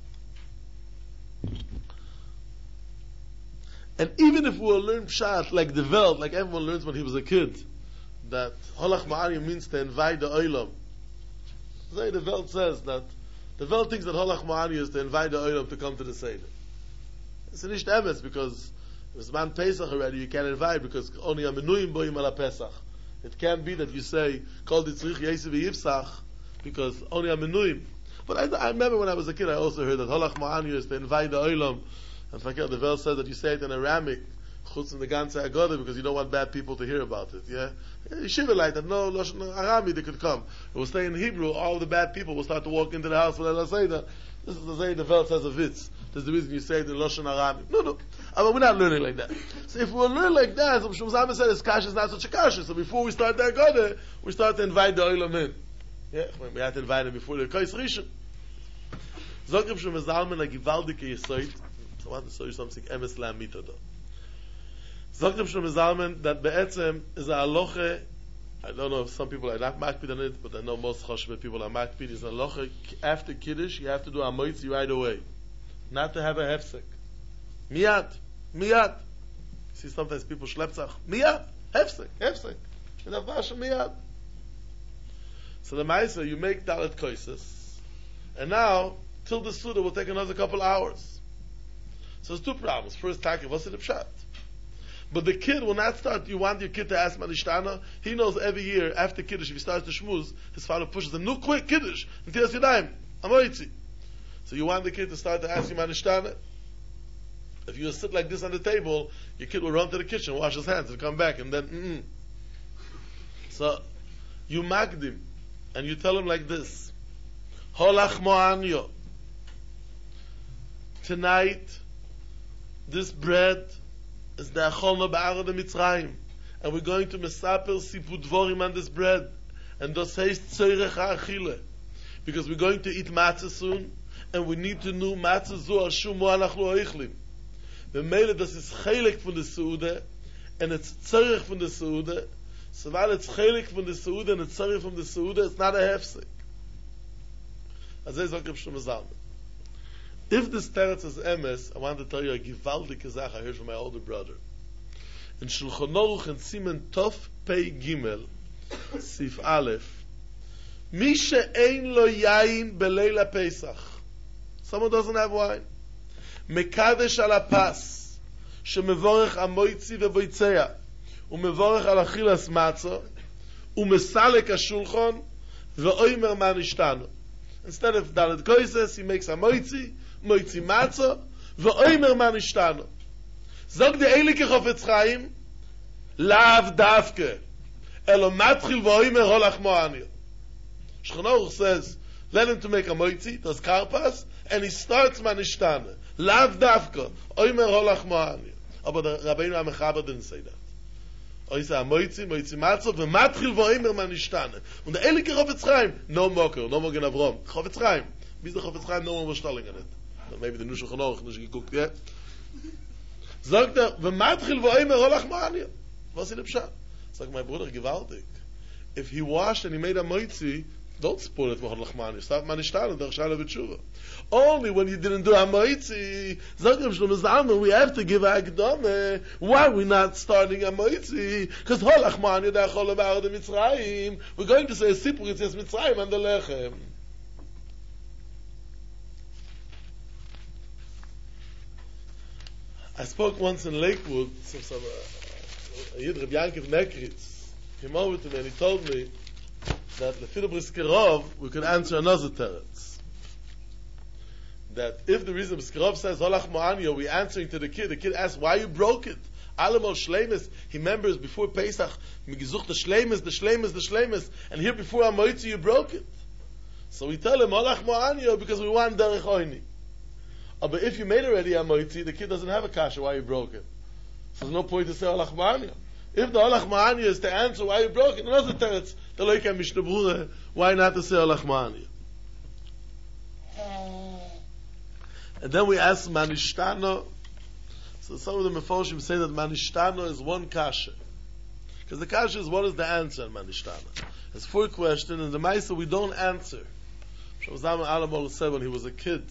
And even if we will learn pshat like the Welt, like everyone learns when he was a kid, that Holach Ma'arim means to invite the Olam. The Welt says that the Welt thinks that Holach Ma'arim is to invite the Olam to come to the Seder. It's nicht emes because it's man Pesach already, you can't invite because only a menuim boim ala Pesach. It can't be that you say Kol ditzrich Yesi v'Yifsach because only a menuim. But I remember when I was a kid, I also heard that Holach Ma'arim is to invite the Olam. And the Welt says that you say it in Aramaic, chutz in the ganze Agoda, because you don't want bad people to hear about it. Yeah, Yeshiva like that. No, Arami they could come. It will stay in Hebrew. All the bad people will start to walk into the house with El Seder. This is the way the Welt has a Witz. That's the reason you say the Lashon Arami. No. But we're not learning like that. So if we're learning like that, so Shmuel said his kasha is not such a kasha. So before we start that Gada, we start to invite the Olam in. Yeah, we have to invite him before the Kais Rishon. Zog Reb Shmuel Zalman a givaldike Yesoid. So I want to show you something emes la'amita though. Zog Reb Shmuel Zalman that be'etzem is a halacha. I don't know if some people are not makpid on it, but I know most choshmei people are makpid. Is a halacha after Kiddush you have to do a moitzi right away, not to have a hefsek. Miyad. See, sometimes people schlepzach. Miyad. Hefsek. And avasha miyad. So the Maisa, you make dalet koises, and now till the Suda will take another couple hours. So there's two problems. First, taki, what's the pshat? But the kid will not start. You want your kid to ask Manishtana. He knows every year after Kiddush, if he starts to shmuz, his father pushes him, no, quick, Kiddush, until Yadayim, Amoitzi. So you want the kid to start to ask you Manishtana. If you sit like this on the table, your kid will run to the kitchen, wash his hands, and come back, and then, So, you magdim, and you tell him like this, Holach mo'anyo. Tonight, this bread is the Acholna Ba'arad Mitzrayim, and we're going to Mesapel Siput Dvorim on this bread, and das heißt Tzorech HaAchile, because we're going to eat matzah soon, and we need to know matzah zu Hashumu Anachlu Oichlim. The Mele, das ist Chelik von der Seude, and it's Tzorech von der Seude, so while it's Chelik von der Seude, and it's Tzorech von der Seude, it's not a hefsek. As I say, if this teretz is emes, I want to tell you a givaldik zach I heard from my older brother. In Shulchan Aruch in Simen Tov Pei Gimel, Sif Aleph, Mi she'ein lo yain beleila Pesach. Someone doesn't have wine. Mekadesh al hapas, shemevorech amoitzi vevoitzeya, umevorech al achilas matzah, umesalek hashulchan, ve'oimer manishtanu. Instead of dalet koises, he makes a moitzi matzah, ve'oimer manishtanu. Zog de Eilike Chofetz Chaim, lav davke, elo matchil ve'oimer holach mo'anir. Shulchan Aruch says, let him to make a moitzi, does karpas, and he starts manishtanu. Lav davke, oimer holach mo'anir. But the Rabbeinu HaMechaber didn't say that. He said, moitzi matzah, ve'matchil ve'oimer manishtanu. Und the Eilike Chofetz Chaim, no mocker in Avrom. Chofetz Chaim. Wie the Chofetz Chaim, no one was stalling on it. Maybe the Nushul Chanoch, nicht geguckt, yeah? Sagt ve'matchil ve'oimer holach mo'anir. Was ist der Pshat? Sagt my brother, gewaltig. If he washed and he made a moitzi, don't spoil it with holach mo'anir. Start manishtanu, der Shala v'tshuva. Only when you didn't do a moitzi, sagt Reb Shlomo Zalman, we have to give a akdome. Why are we not starting a moitzi? Because holach mo'anir da chol ba'arad Mitzrayim. We're going to say a sipur yitzes Mitzrayim on the lechem. I spoke once in Lakewood, a Yid, Reb Yankov Nekritz, came over to me and he told me that Lefil Briskerov, we could answer another teretz. That if the reason Briskerov says Holach Mo'anyo, we're answering to the kid asks, why you broke it? Alamol Shleimus, he remembers before Pesach, Migizuch the Shleimus, and here before Amoitzi you broke it. So we tell him Holach Mo'anyo because we want Derech Oini. But if you made already a moitzi, the kid doesn't have a kasha why you broke it. So there's no point to say Holach Ma'anya. If the Holach Ma'anya is to answer why you broke it, another teretz, the loika Mishnah Berurah, why not to say Holach Ma'anya? And then we ask Manishtano. So some of the Meforshim say that Manishtano is one kasha. Because the kasha is what is the answer in Manishtano. It's 4 questions, and the Maisa we don't answer. Shlomo Alamol said when he was a kid,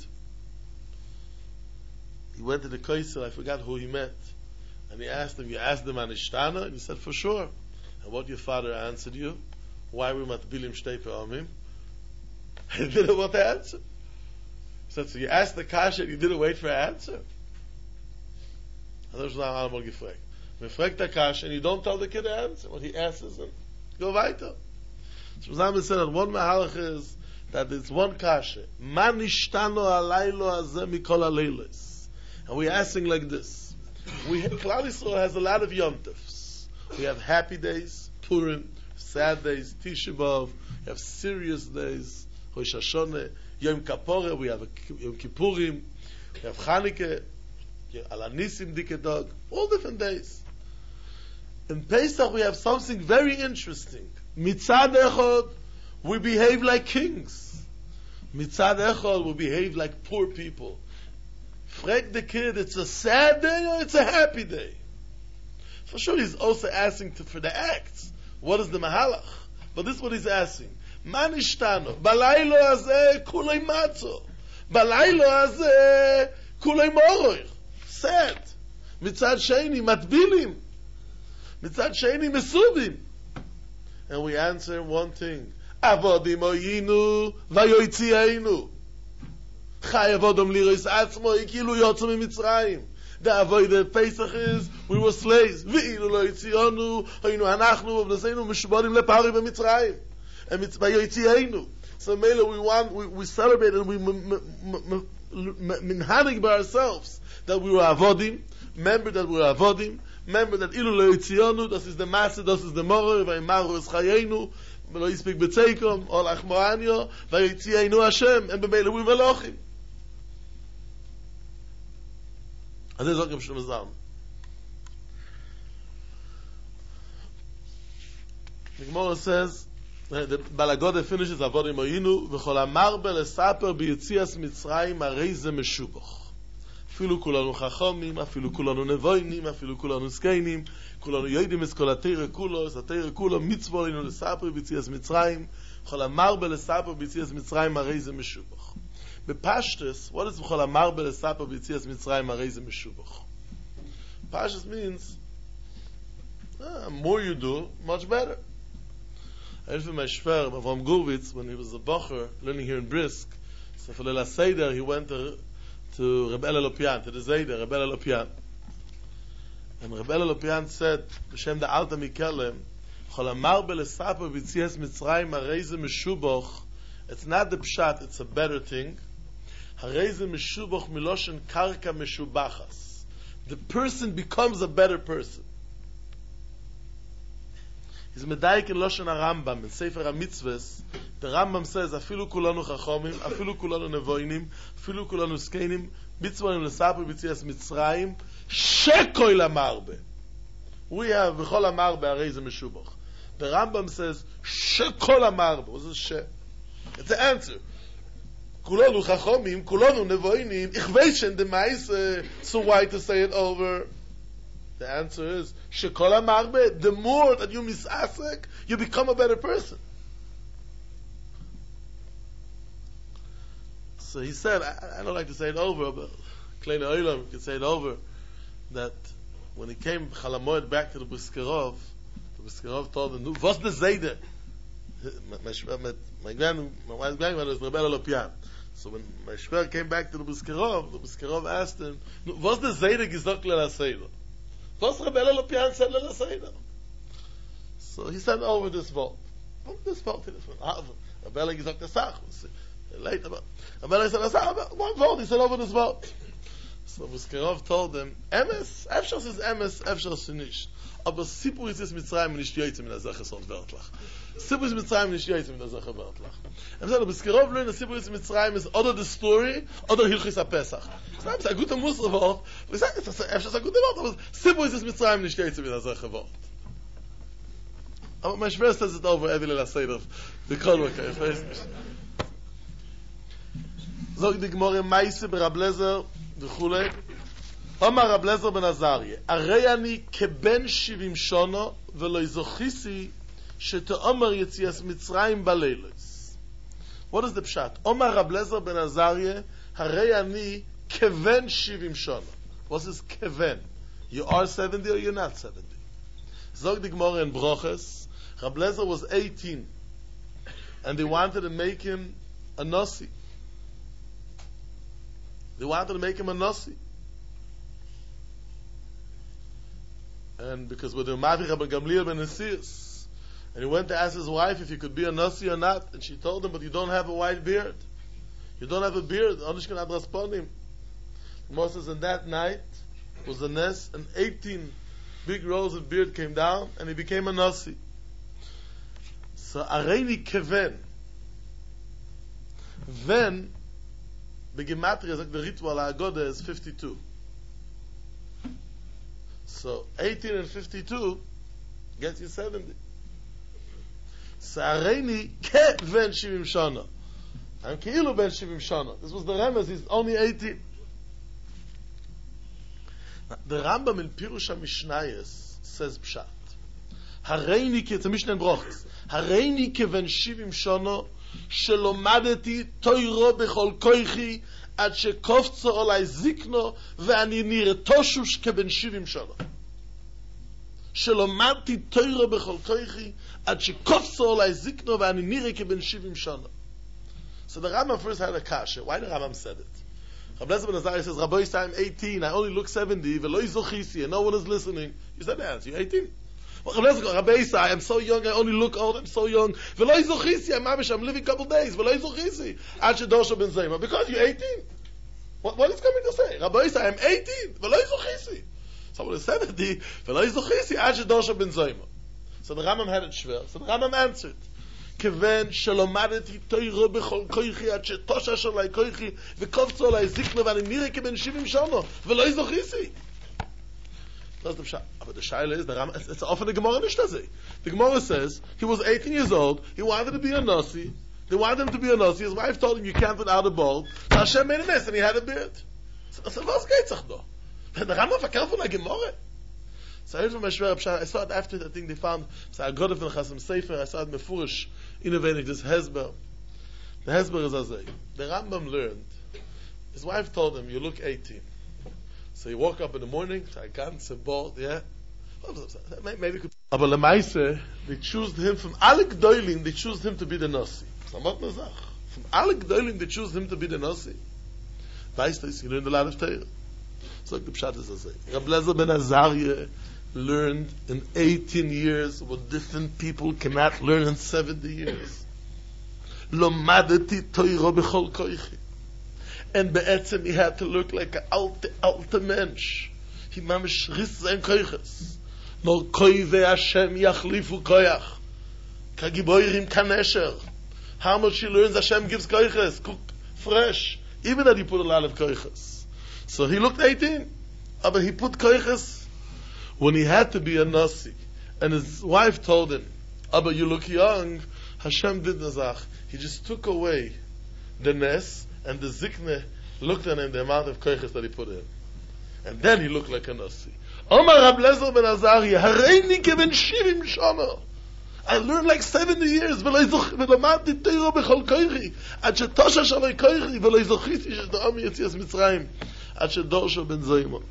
he went to the Kaisel, I forgot who he met. And he asked him, you asked him Manishtana? And he said, for sure. And what your father answered you? Why we matbilim shtei pe'amim? He didn't know what to answer. He said, so you asked the kasha and you didn't wait for an answer? And that's what I'm going to gefragt. You fragt the kasha and you don't tell the kid the answer. What he asks and go weiter. So Zalman said that one mahalach is that it's one kasha. Manishtano alaylo hazeh mikol haleilos. And we're asking like this. Klal Yisrael has a lot of Yom Tovs. We have happy days, Purim, sad days, Tisha B'Av. We have serious days, Rosh Hashanah, Yom Kippur, we have Yom Kippurim, we have Chanukah, Al Anisim Dikadog, all different days. In Pesach we have something very interesting. Mitzad Echad, we behave like kings. Mitzad Echad, we behave like poor people. Frag the kid, it's a sad day or it's a happy day? For sure he's also asking for the acts. What is the Mahalach? But this is what he's asking. Man ishtano, balaylo hazeh kulei matzo, balaylo hazeh kulei moroich. Sad. Mitzad sheni matbilim. Mitzad sheni mesubim. And we answer one thing. Avodim oyinu vayoytzienu. Chay avodom lirois atzmo ikilu yotzu mimitzrayim. The avoid Pesach is we were slaves. V'ilu lo yitzionu oyinu anachnu v'bnaseinu mishborim lepari b'mitzrayim. And it's by yitzienu. So Mela, we celebrate and we minhanig by ourselves that we were avodim. Remember that we were avodim. Remember that ilu lo yitzionu, das is the master, das is the morah, v'yimaru es chayenu, v'lo yispik b'tzeikom, ol achmoanyo, v'yitzienu Hashem, and b'mela we melochim. And this is what Reb Shlomo Zalman. The Gemara says, the Balagoda finishes Avodim Oyinu, v'chol amar belesaper b'yitzias Mitzrayim arei ze meshubach. Afilu kulanu chachomim, afilu kulanu nevoinim, afilu kulanu skeinim, kulanu yoidim es kol ateiru kulo, es ateiru kulo mitzvah inu lesaper b'yitzias Mitzrayim, v'chol amar belesaper b'yitzias Mitzrayim arei ze meshubach. Bepashtus, what is v'chol amar belesaper b'yitzias Mitzrayim arei ze meshubach? Pashtus means, more you do, much better. I remember my shver, Avram Gurvitz, when he was a bocher, learning here in Brisk, so for the last Seder, he went to Reb Elel Lopian, to the Zeder, Reb Elel Lopian. And Reb Elel Lopian said, B'Shem the Alta Mikelem, Chol amar belesaper b'yitzias Mitzrayim arei ze meshubach. It's not the pshat, it's a better thing. Harei ze meshubach miloshen karka meshubachas. The person becomes a better person. He's medayik in Loshen HaRambam, in Sefer HaMitzvahs. The Rambam says, afilu kulanu chachomim, afilu kulanu nevoinim, afilu kulanu skeinim, mitzvonim lesaper b'yitzias Mitzrayim, shekoil amarbe. We have v'chol amarbe arei ze meshubach. The Rambam says, shekoil amarbe. What's this she? It's the answer. Kulanu chachomim, kulanu nevoinim, ich weiß schon the meise, so why to say it over? The answer is, shekol amarbe, the more that you misasek, you become a better person. So he said, I don't like to say it over, but Kleine Olam can say it over, that when he came Chalamoid back to the Briskerov told him, what's the Zayde? My wife's grandmother was Reb Elel Lopian. So when my shver came back to the Briskerov asked him, what's the Zayde gesagt l'laseidah? Was Reb Elel Lopian said l'laseidah? So he sent over this vote. This vote to this one. Reb Elel gesagt l'sach. Later, Reb Elel said l'sach. One vote. He sent over this vote. So Briskerov told him, Emes, Efshar says Emes, Efshar says nicht. Aber Sipur ist Mitzrayim nicht yoytzim in der Sache son Wertlach. Sipur ist Mitzrayim nicht yoytzim in der Sache Wertlach. And so Briskerov learned that Sipur ist Mitzrayim is other the story, other Hilchis HaPesach. It's a good Musar Wort. We say it's a good Wort, but Sipur ist Mitzrayim nicht yoytzim in der Sache Wort. Aber my Shver says it over every little Seder. The Kolwaka, ich weiß nicht. Sog die Gemorre Meise bei Rab Lezer וכולי. אומר רב לזר בן עזריה, הרי אני כבן 70 שונו ולא זוכיסי שתאמר יציאת מצרים בלילוס. What is the pshat? אומר רב לזר בן עזריה, הרי אני כבן 70 שונו. What is כבן? You are 70 or you're not 70. Zog the Gemara in Broches, Rab Lezer was 18 and they wanted to make him a Nasi. They wanted to make him a Nasi. And because with the Mavich Rabbi Gamliel ben Nesius, and he went to ask his wife if he could be a Nasi or not, and she told him, but you don't have a white beard. You don't have a beard. Onishkan ad rasponim. Moses says, and that night was the nest, and 18 big rows of beard came down, and he became a Nasi. So, Areini Keven. When the Gematria, like the ritual Agoda is 52. So 18 and 52 gets you 70. So Areini ke ben 70 shana. I'm keilu ben 70 shana. This was the Rambam, he's only 18. The Rambam in Pirush HaMishnayos says Pshat. Hareini ke, it's a Mishnah in Brochus. Hareini ke ben 70 shana שלומדתי תוירו בכל כוחי עד שקופצו עלי זיקנו ואני נרתושוש כבן 70 שנה. שלומדתי תוירו בכל כוחי עד שקופצו עלי זיקנו ואני נראה כבן 70 שנה. So the Rambam first had a kasha. Why the Rambam said it? Rabbi Eliezer ben Azariah says, Rabbi Yisrael, I'm 18, I only look 70, veloi zochisi, and no one is listening. You said the answer, you're 18. Rabbi Yisrael, I'm so young, I only look old, I'm so young. Veloi zochisi, I'm living a couple days. Veloi zochisi. Ad shedosha ben zayma. Because you're 18. What is coming to say? Rabbi Yisrael, I'm 18. Veloi zochisi. Someone is 70. Veloi zochisi. Ad shedosha ben zayma. So the Rambam had it shver. So the Rambam answered. כיוון שלומדתי תוירו בכל כוחי עד שתושע שלי כוחי וקופצו עלי זיקנו ואני נראה כבן 70 שנה ולא זוכיסי. That's the pshat. But the shaila is, it's often the Gemara Mishnah. The Gemara says, he was 18 years old, he wanted to be a Nasi, they wanted him to be a Nasi, his wife told him, you can't without a bald, so Hashem made a mess and he had a beard. So was geht's ach do? The Rambam verkauft von der Gemara. So I heard from my Shver Pshat, I saw it after the thing they found, so I got it from Chasam Sefer, I saw it Mefurish, innovating this Hezber. The Hezber is Azay. The Rambam learned, his wife told him, you look 18. So he woke up in the morning, I can't say bald, yeah? Maybe could. Aber Lemaise, they choose him from alle Gdoilim, they choose him to be the Nasi. Samot Nazach. From alle Gdoilim, they choose him to be the Nasi. Weißt du, he learned a lot of Torah. So like the Pshat is Azay. Rabbi Eliezer ben Azariah learned in 18 years what different people cannot learn in 70 years. Lomadeti Torah b'chol koichi. And be'etzem he had to look like an alte mensch. He mamish riss sein koiches. Nor koive Hashem yachlifu koyach. Kagiboirim kanesher. How much he learns Hashem gives koiches. Cook fresh. Even that he put a lot of koiches. So he looked 18. But he put koiches when he had to be a Nasi. And his wife told him, but you look young. Hashem did nazach. He just took away the nes, and the zikne looked at him, the amount of koiches that he put in. And then he looked like a Nasi. Omar Rabbi Eliezer ben Azariah, hareini keben 70 shana. I learned like 70 years, ולמדתי תורה בכל כוחי, עד שתושע שלי כוחי, ולא זכיתי שתעמי יציאת מצרים, עד שדורשו בן זיימו.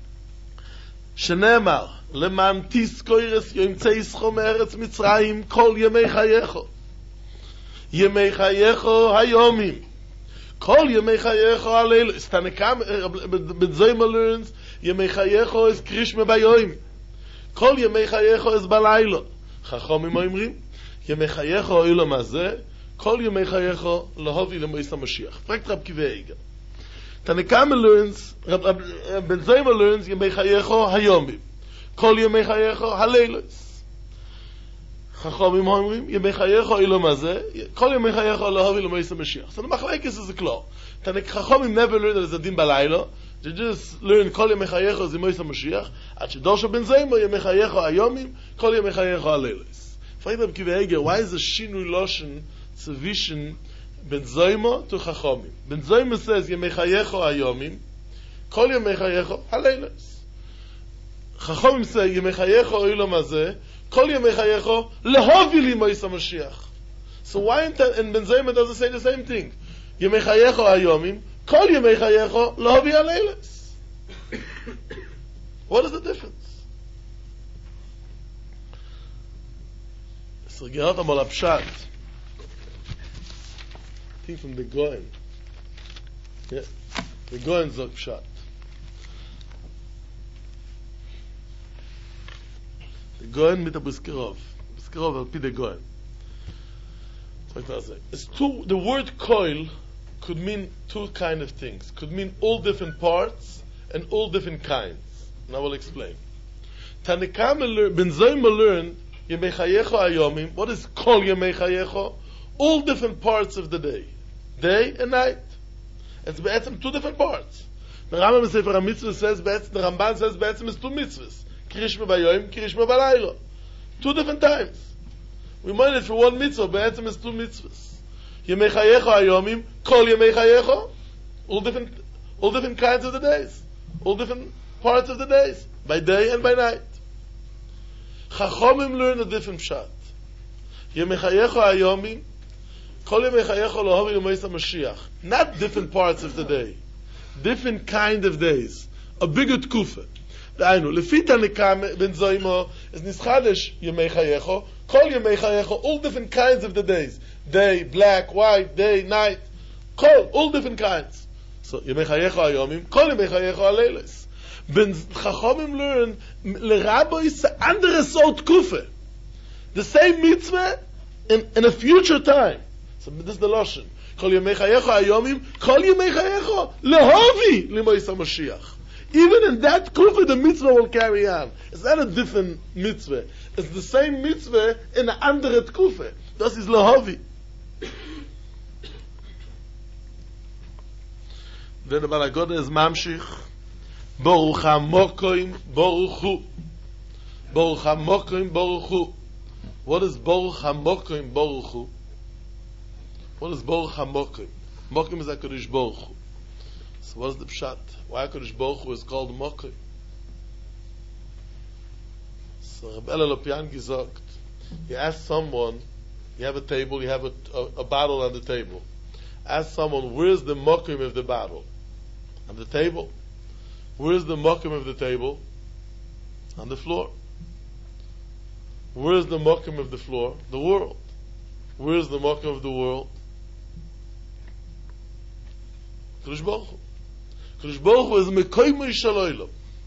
שנאמר, למען תזכורס ימצא ישכו מארץ מצרים כל ימי חייך. ימי חייך היומים. כל ימי חייך הלילה. סתנקם, בן זיימו learns, ימי חייך is קרישמה ביום. כל ימי חייך is בלילה. חכמים אומרים, ימי חייך אילום הזה, כל ימי חייך להוביל למועד המשיח. פרקט רב קיבי איגר. תנקמה learns, בן זיימה learns, ימי חייך היומים. כל ימי חייך הלילס. חכמים אומרים, ימי חייך אילום הזה, כל ימי חייך להוביל למועד המשיח. So the machlekes is a claw. חכמים never learn that it's a din בלילה, they just learn כל ימי חייך זה מועד המשיח, עד שדורשו בן זיימה, ימי חייך היומים, כל ימי חייך הלילס. Fragt Reb Kiva Eiger, why is the Shinui Loshen zwischen Ben Zayma to Chachomim? Ben Zayma says, Yemei Chayecho Hayomim, Kol Yemei Chayecho Haleilos. Chachomim say, Yemei Chayecho Oilam Hazeh, Kol Yemei Chayecho Lehovili Mois HaMashiach. So why in Ben Zayma doesn't say the same thing? Yemei Chayecho Hayomim, Kol Yemei Chayecho Lehovi Haleilos. What is the difference? So gehört einmal a Pshat. I think from the Goen. Yeah. The Goen sagt Pshat. The Goen mit der Briskirov. Briskirov al pi the Goen. It's two, the word koil could mean two kind of things. Could mean all different parts and all different kinds. And I will explain. Tanekam Ben Zayma learned Yemei Chayecho Hayomim. What is Kol Yemei Chayecho? All different parts of the day. day and night. It's be'etzem two different parts. The Rambam in Sefer HaMitzvah says, the Ramban says, be'etzem is two mitzvahs. Krishma Bayoim, Krishma Balayla. Two different times. We made it for one mitzvah, be'etzem is two mitzvahs. Yemei Chayecha Hayomim, Kol Yemei Chayecha. All different kinds of the days. All different parts of the days. By day and by night. Chachomim learn a different pshat. Yemei Chayecha Hayomim, Kol Yemei Chayecha Lohavi L'Moisa Mashiach. Not different parts of the day. Different kind of days. A bigger tkufa. Da'aynu, Lefita Nikam ben Zoimo is Nischadesh Yemei Chayecha, Kol Yemei Chayecha, all different kinds of the days. Day, black, white, day, night. Kol, all different kinds. So, Yemei Chayecha Hayomim, Kol Yemei Chayecha Aleilis. Ben Chachomim learn, L'Rabbois andere sort tkufa. The same mitzvah in a future time. So this is the Lashon. Kol Yemei Chayecha Hayomim, Kol Yemei Chayecha Lehovi L'Moisa Mashiach. Even in that kufa, the mitzvah will carry on. It's not a different mitzvah. It's the same mitzvah in a andere kufa. Das is Lehovi. Then the Balagoda is Mamshich. Baruch HaMokoim Baruch Hu. Baruch HaMokoim Baruch Hu. What is Baruch HaMokoim Baruch Hu? What is Baruch HaMokoim? Mokoim is HaKadosh Baruch Hu. So what is the pshat? Why HaKadosh Baruch Hu is called Mokoim? So Reb Ella Lopian gesagt, you ask someone, you have a table, you have a bottle on the table. Ask someone, where's the Mokoim of the bottle? On the table. Where's the Mokoim of the table? On the floor. Where's the Mokoim of the floor? The world. Where's the Mokoim of the world? Kadosh Baruch Hu. Kadosh Baruch Hu is Mekoimoi Shaloilo.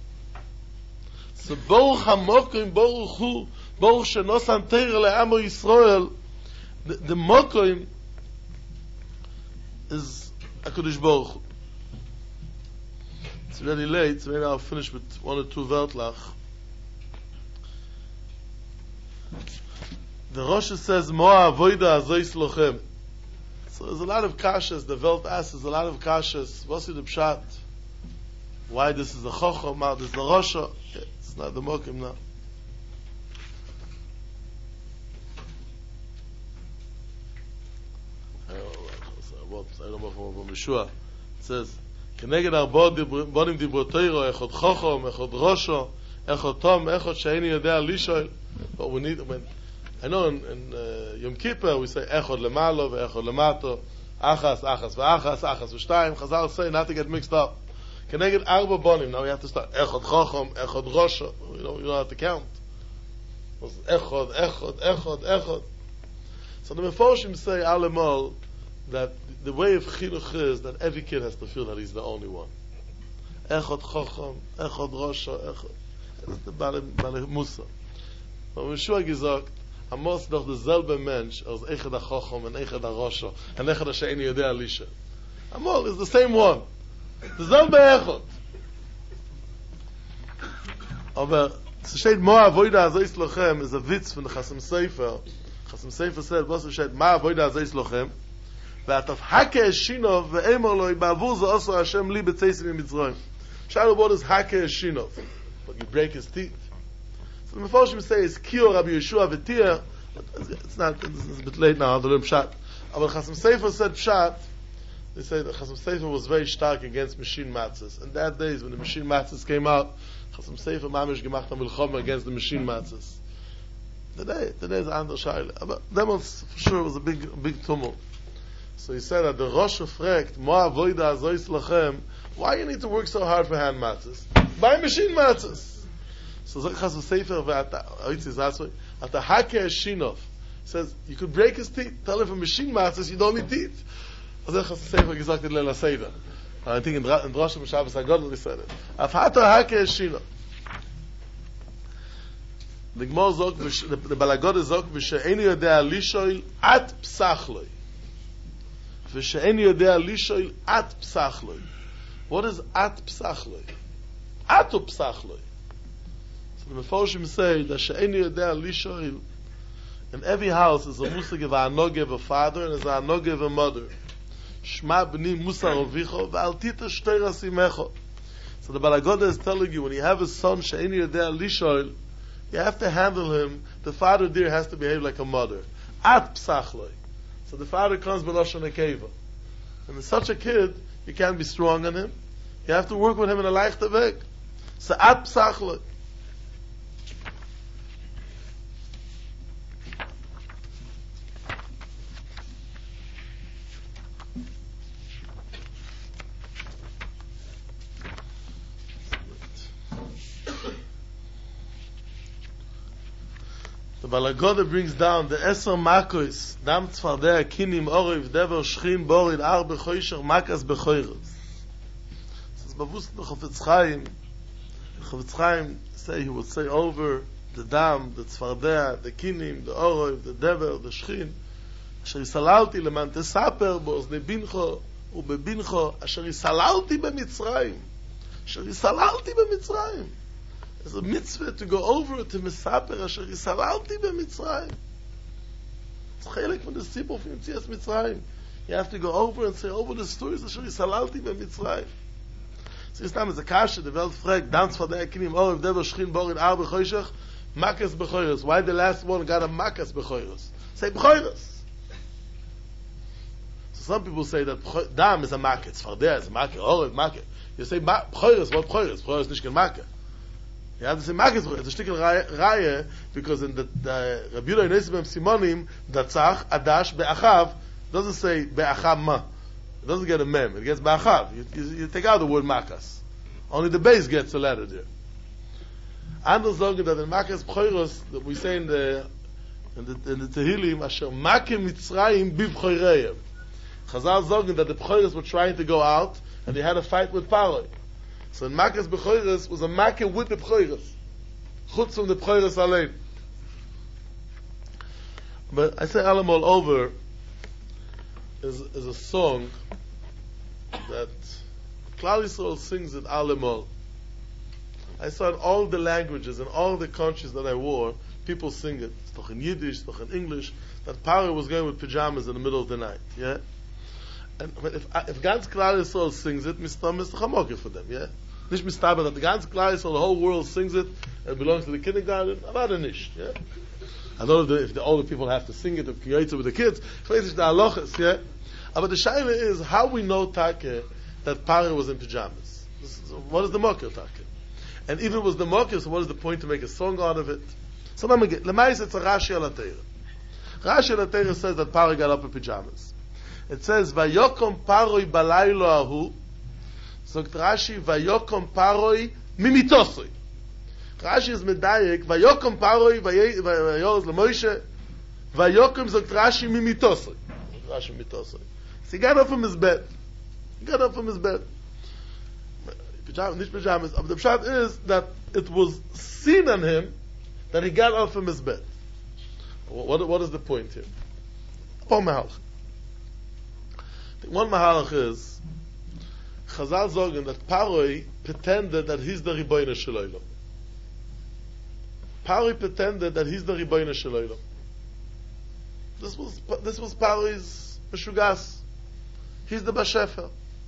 So Baruch HaMokoim Baruch Hu, Baruch Shenosan Teira Le'amo Yisrael. The Mokoim is HaKadosh Baruch Hu. It's really late, so maybe I'll finish with one or two Weltlach. The Rosh says, Moa Avoida Azois Lochem. So there's a lot of kashas, the Welt asks, there's a lot of kashas. What's the pshat? Why this is the Chochom, how this is the Rosha? It's not the Mokim now. I don't know from Yeshua. It says, Keneged Arba Bonim Dibro Teiro, Echot Chochom, Echot Rosha, Echot Tom, Echot Sheini Yodea Lishoel. But we need, I know in Yom Kippur we say Echot Lemalo, Echot Lemato, Achas, Achas, V'achas, Achas, V'shtayim. Chazal say not to get mixed up. Keneged Arba Bonim. Now we have to start Echot Chochom, Echot Rosha. You don't have to count. Echot, Echot, Echot, Echot. So the Meforshim say Alemol that the way of chinuch is that every kid has to feel that he's the only one. Echot Chochom, Echot Rosha, Echot. That's the Bale Musa. But Yeshua gesagt, Amos doch derselbe Mensch als Echad HaChochom and Echad HaRosha and Echad HaShe'eni Yodea Lisha. Amos is the same one. Derselbe Echad. Aber es steht Moa Avoida Azois Lochem is a Witz von der Chasam Sofer. Chasam Sofer said, was steht Moa Avoida Azois Lochem ואתף hake eshinov ve'emor lo ba'avur ze oso Hashem li b'tzeisim mitzrayim. Shadow, what is hake eshinov? But you break his teeth. So the Meforshim say it's Kio Rabbi Yeshua v'tir. It's not. It's a bit late now. The pshat. But Chasam Sofer said pshat. They say that Chasam Sofer was very stark against machine matzahs. In that days when the machine matzahs came out, Chasam Sofer mamish gemacht a milchama against the machine matzahs. Today is Ander Shaila. But that was for sure was a big tumult. So he said that the Rosh fragt, Moa Avoida Azois Lachem, why you need to work so hard for hand matzahs? Buy machine matzahs. So Zok Chasam Sofer at the Hake Eshinov says you could break his teeth. Tell him for machine matzahs you don't need teeth. Zok Chasam Sofer gesagt in Leila Seder. I think in Rosh Hashanah HaGadol he said it. Afhata Hake Eshinov. The Gemara Zok, the Balagoda Zok, V'she'eni yodea lishoil at psachloi. V'she'eni yodea lishoil at psachloi. What is at psachloi? Atu psachloi. So the Meforshim say that she'eni yodea lishoil, in every house is a musig of a anoge of a father and is a anoge of a mother. Shma b'ni musar ovicho, ve'al tita shtei rasimecho. So the Balagoda is telling you, when you have a son, she'eni yodea lishoil, you have to handle him. The father there has to behave like a mother. At psachloi. So the father comes b'loshen akeva. And with such a kid, you can't be strong on him. You have to work with him in a leichte weg. So at psachloi. The Balagoda brings down the Eser Makos, Dam Tzfardea, Kinim, Oriv, Dever, Shchin, Borid, Arbe, Choysher, Makas, Bechoyres. This is bewusst the Chofetz Chaim. Chofetz Chaim he would say over the Dam, the Tzfardea, the Kinim, the Oriv, the Dever, the Shchin, Asher Yisalalti leman tesaper באוזני בינכו ובבינכו, Asher Yisalalti במצרים. Asher Yisalalti במצרים. There's a mitzvah to go over to Mesaper Asher Yisalalti b'Mitzrayim. It's chelek from the simple from Yitzias Mitzrayim. You have to go over and say over the stories Asher Yisalalti b'Mitzrayim. So this time is a kasha, the Welt fragt, Dans for the Ekinim, Oriv, Dever, Shchin, Borid, Arbe, Choyshech, Makas Bechoyres. Why the last one got a Makas Bechoyres? Say Bechoyres. So some people say that Dam is a Makas, Tzfardea is a Makas, Oriv, Makas. You say Bechoyres, what Bechoyres? Bechoyres nicht kein Makas. You have to say Makas Bechoyres. It's a shtickle Raya, because in the Rabbi Yehuda Yonesim Simonim, Datzach, Adash, Be'achav, doesn't say Be'achav Ma. It doesn't get a mem. It gets Be'achav. You take out the word Makas. Only the base gets a letter there. Anders sagen that in Makas Bechoyres, that we say in the Tehillim, Asher Makim Mitzrayim B'Bechoyreim. Chazal sagen that the Bechoyres were trying to go out, and they had a fight with Paroi. So in Makas Bechoyres was a Makim with the Bechoyres. Chutz from the Bechoyres allein. But I say Alam all over is a song that Klal Yisrael sings it Alam all. I saw in all the languages, in all the countries that I wore, people sing it. It's doch in Yiddish, it's doch in English, that Paroi was going with pajamas in the middle of the night. Yeah? And if ganz Klal Yisrael sings it, Mistam is the Chamokir for them, yeah? Nicht Mistam, that the ganz Klal Yisrael, the whole world sings it, and belongs to the kindergarten, about a nish, yeah? I don't know if the older people have to sing it, if Kiyotze with the kids, it's the halachas, yeah? But the shaila is, how we know Take, that Paroi was in pajamas? What is the Mokir Take? And if it was the Mokir, so what is the point to make a song out of it? So let me get, Lemais, it's a Rashi al Atera. Rashi al Atera says that Paroi got up in pajamas. It says, Vayokom Paroi balaylo ahu. Sogt Rashi, Vayokom Paroi mimitosoi. Rashi is medayek, Vayokom Paroi vayoz leMoshe. Vayokom sogt Rashi mimitosoi. Rashi mimitosoi. So he got up from his bed. Pajamas, nicht pajamas. But the pshat is that it was seen on him that he got up from his bed. What is the point here? One mahalach is Chazal sagen that Paroi pretended that he's the Ribono Shel Olam. Paroi pretended that he's the Ribono Shel Olam. This was Paroi's Meshugas. He's the Bashefer.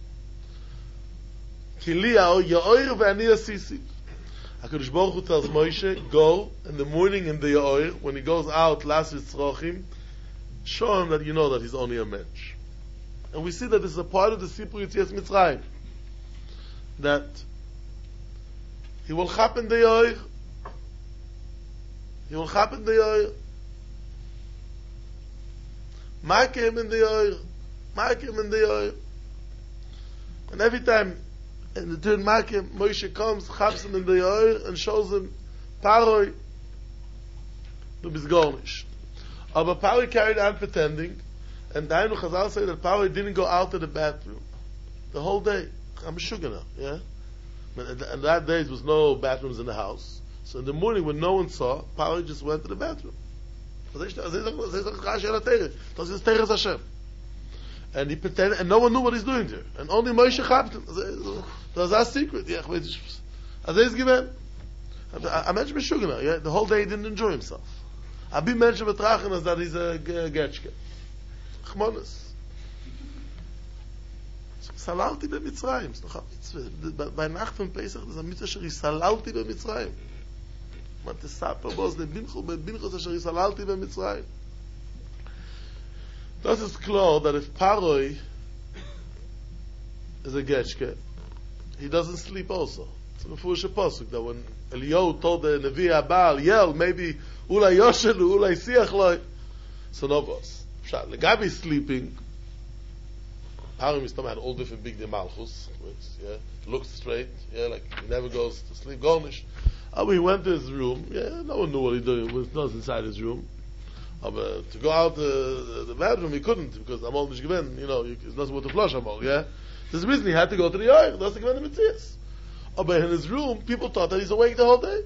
Kiliyah Ya'or ve'ani asisi. HaKadosh Baruch Hu tells Moshe, go in the morning in the Ya'or, when he goes out, Lasis Tzrochim, show him that you know that he's only a mensch. And we see that this is a part of the Sipur Yitzias Mitzrayim. That he will chap in the Ya'or. He will chap in the Ya'or. Make him in the Ya'or. Make him in the Ya'or. And every time in the turn Makim, Moshe comes, chaps him in the Ya'or, and shows him, Paroi, du bist gar nicht. Aber Paroi carried on pretending, and Dainu Chazal say that Paroi didn't go out to the bathroom the whole day. I'm shugana, yeah? And that day there was no bathrooms in the house. So in the morning when no one saw, Paroi just went to the bathroom. And he pretended, and no one knew what he's doing there. And only Moshe chapped him. That was our secret. Yeah, I mentioned Meshugana, yeah? The whole day he didn't enjoy himself. Abi mentioned Betrachen as that he's a Getchke. Chmonis. Salalti b'Mitzrayim. It's noch a mitzvah. By Nacht von Pesach, there's a mitzvah sheri salalti b'Mitzrayim. Man tesapa bos de binchus asher salalti b'Mitzrayim. Das ist klar that if Paroi is a getchke, he doesn't sleep also. It's a mefurish pasuk that when Eliyahu told the Nevi Abal, yell, maybe ulay yoshelu, ulay siach loy. So no boss. The Gabi sleeping. Paroi Mistam had all different big de malchus, which looks straight, like he never goes to sleep, garnish. He went to his room. No one knew what he did. It was not inside his room. To go out the bedroom, he couldn't because Amol nicht gewinnt. He's not supposed to flush Amol. There's the reason he had to go to the Yoich. That's the gewinnt the Metzias. But in his room, people thought that he's awake the whole day.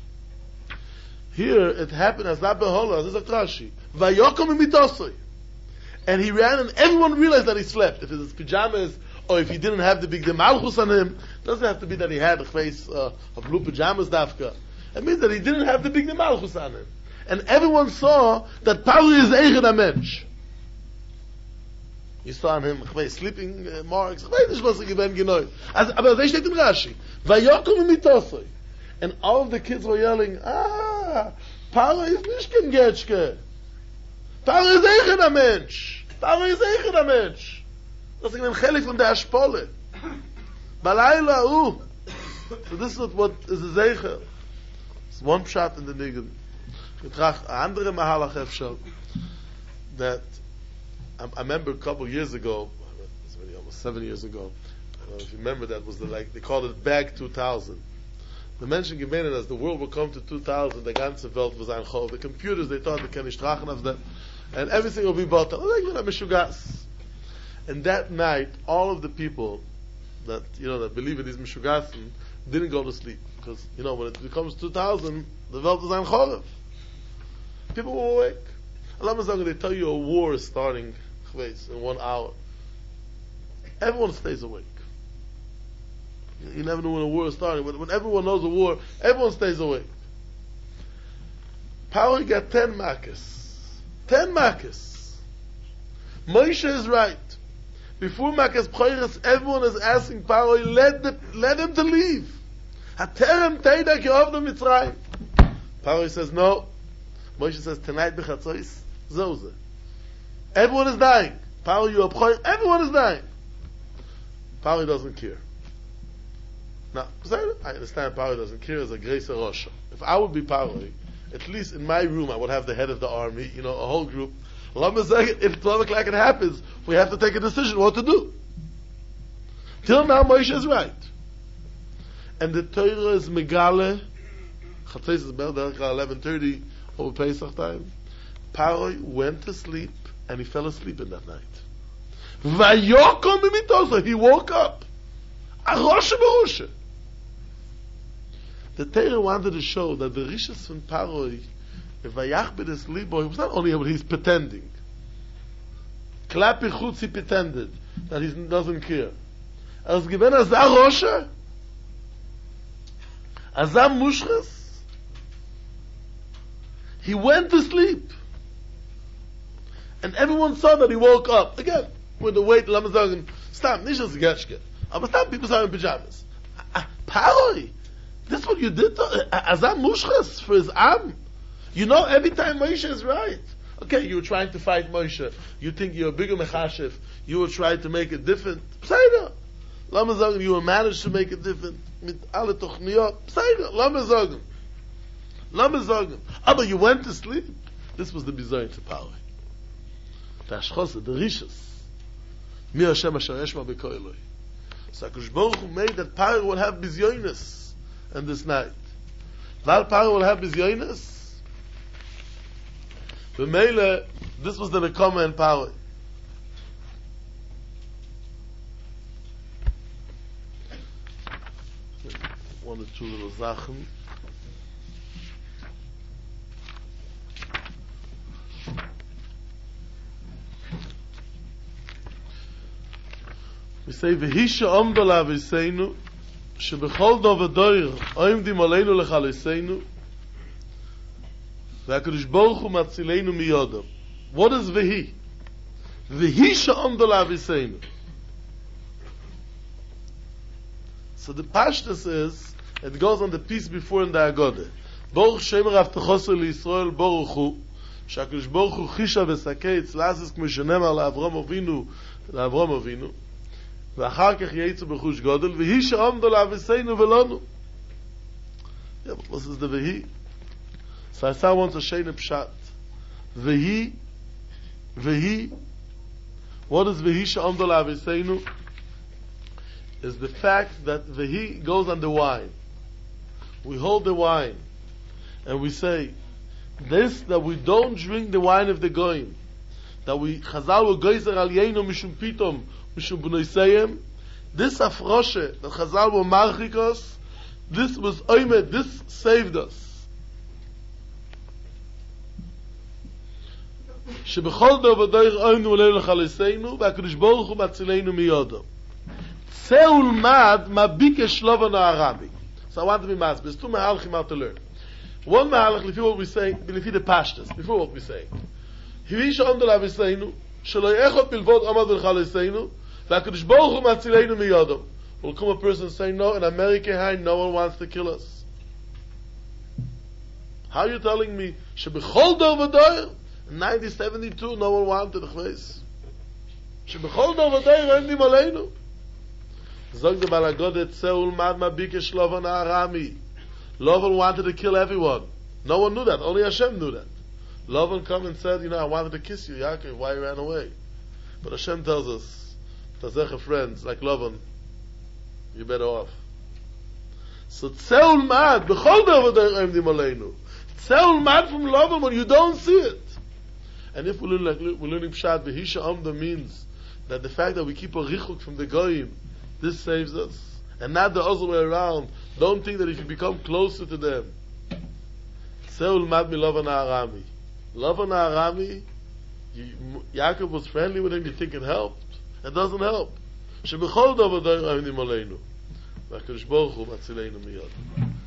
Here, it happened as that behola, as a Rashi. Vayokom imitosoi. And he ran, and everyone realized that he slept. If it was pajamas, or if he didn't have the big demalchus on him, it doesn't have to be that he had a face of blue pajamas dafka. It means that he didn't have the big demalchus on him. And everyone saw that Paroi is Eichid HaMensch. You saw on him sleeping marks. Aber they steht in Rashi. Vayokum mitosoi. And all of the kids were yelling, Paroi is nicht kein Getschke. Paroi is Eichid HaMensch. Paroi is Eichid HaMensch. Das ist ein Chelik von der Ashpole. Balayla, So this is what is the Zeichel. It's one shot in the Nigel. Getracht andere Mahalach Efshel that I remember a couple of years ago, it's maybe almost 7 years ago. I don't know if you remember that was they called it back 2000. The mention given as the world will come to 2000, the ganze Welt was ein Chol. The computers they thought they can nicht trachen of them, and everything will be bought. And that night, all of the people that that believe in these Meshugasim didn't go to sleep because when it becomes 2000, the Welt is ein Chol. People were awake. Allah, they tell you a war is starting in 1 hour. Everyone stays awake. You never know when a war is starting, but when everyone knows a war, everyone stays awake. Paroi got 10 makas. 10 makas. Moshe is right. Before Makas B'choros, everyone is asking Paroi, let him to leave. Haterem teidak yehovnu Mitzrayim. Paroi says no. Moshe says, tonight b'chatzois, zoze. Everyone is dying. Paroi, you are b'choros, everyone is dying. Paroi doesn't care. Now, I understand Paroi doesn't care as a Grace Rosh. If I would be Paroi, at least in my room I would have the head of the army, a whole group. If 12 o'clock it happens, we have to take a decision what to do. Till now Moshe is right. And the Torah is Megale, Chatzos is about 11:30, over Pesach time. Paroi went to sleep, and he fell asleep in that night. Vayokom b'mitoso, he woke up. Aroshe b'roshe. The Torah wanted to show that the Rishas from Paroi, if Vayach b'des libo, he was not only able, he's pretending. Klapi chutz, he pretended that he doesn't care. As given as Aroshe, Azam mushras, he went to sleep. And everyone saw that he woke up. Again, with the weight, Lamazagin, stop, nicht as Getschke. Aber stop, people saw him in pajamas. Paroi, this is what you did to Azam mushras for his Am. Every time Moshe is right. Okay, you were trying to fight Moshe. You think you're a bigger mechashev. You were trying to make it different. Psayda. Lamazagin, you will manage to make it different. Mit alle Tochniyot. Psayda. Lamazagin. But you went to sleep. This was the bizayin to Paroi. The Ashchos, the Rishas. Mi Hashem asher yeshma b'koiloi. So HaKadosh Baruch Hu made that Paroi will have bizyonis in this night. Val Paroi will have bizyonis. B'meile, this was the Nekoma in Paroi. One or two little Sachen. We say, V'hisha omdala v'yiseinu, shebechol dov v'doir, oimdim aleinu lechaliseinu, v'HaKadosh Baruch Hu matzileinu miyodam. What is V'hi? V'hisha omdala v'yiseinu. So the pashtus is, it goes on the piece before in the Agode. Baruch Shem Rav Techosu Yisrael Baruch Hu, שהקדוש ברוך הוא חישה וסקה אצלסס כמו שנאמר לאברהם אבינו, ואחר כך יצא בחוש גודל, והיא שעומדו לאביסנו ולנו. Yeah, but what is the Vehi? So I saw once a Shena Pshat. Vehi, what is Vehi Sha'amdo La'aviseinu? Is the fact that Vehi goes on the wine. We hold the wine, and we say, this, that we don't drink the wine of the Goyim, that we, Chazal will geyser al yeinu mishum pitom, mishum b'noiseyem, this afroshe, that Chazal will marchik us, this was oimed, this saved us. שבכל דבר דרך אוינו ולנו לחלסנו והקדוש ברוך הוא מצילינו מיודו. צא ולמד מה ביקש לובן הארמי. So I want to be masked. There's two mahalachim out to learn. One mahalach, before what we say, before the pashtas, before what we say. Hivi she'omdo laviseinu, shelo yechot bilvod omad v'chalesenu, והקדוש ברוך הוא מצילינו מיודו. Will come a person saying, no, in America, no one wants to kill us. How are you telling me, שבכל דבר ודאר, in 1972, no one wanted the place. שבכל דבר ודאר, אין דים עלינו. Zog the Balagodet, Seul Madma Bikesh Lovan Arami. Lovan wanted to kill everyone. No one knew that, only Hashem knew that. Lovan come and said, I wanted to kiss you, Yaakov, why you ran away? But Hashem tells us, Tazecha friends, like Lovan, you're better off. So Tzeul Mad, B'chol Dover Derem Dim Aleinu. Tzeul Mad from Lovan when you don't see it. And if we're learning Pshat, Behisha Amda means that the fact that we keep a richuk from the Goyim, this saves us. And not the other way around. Don't think that if you become closer to them. Tzeul Mad Mi Lovan Arami. Lovan Arami, Yaakov was friendly with him, you think it helped? It doesn't help. שבכל דבר דרך אוהבים עלינו והקדוש ברוך הוא מצילינו מיד.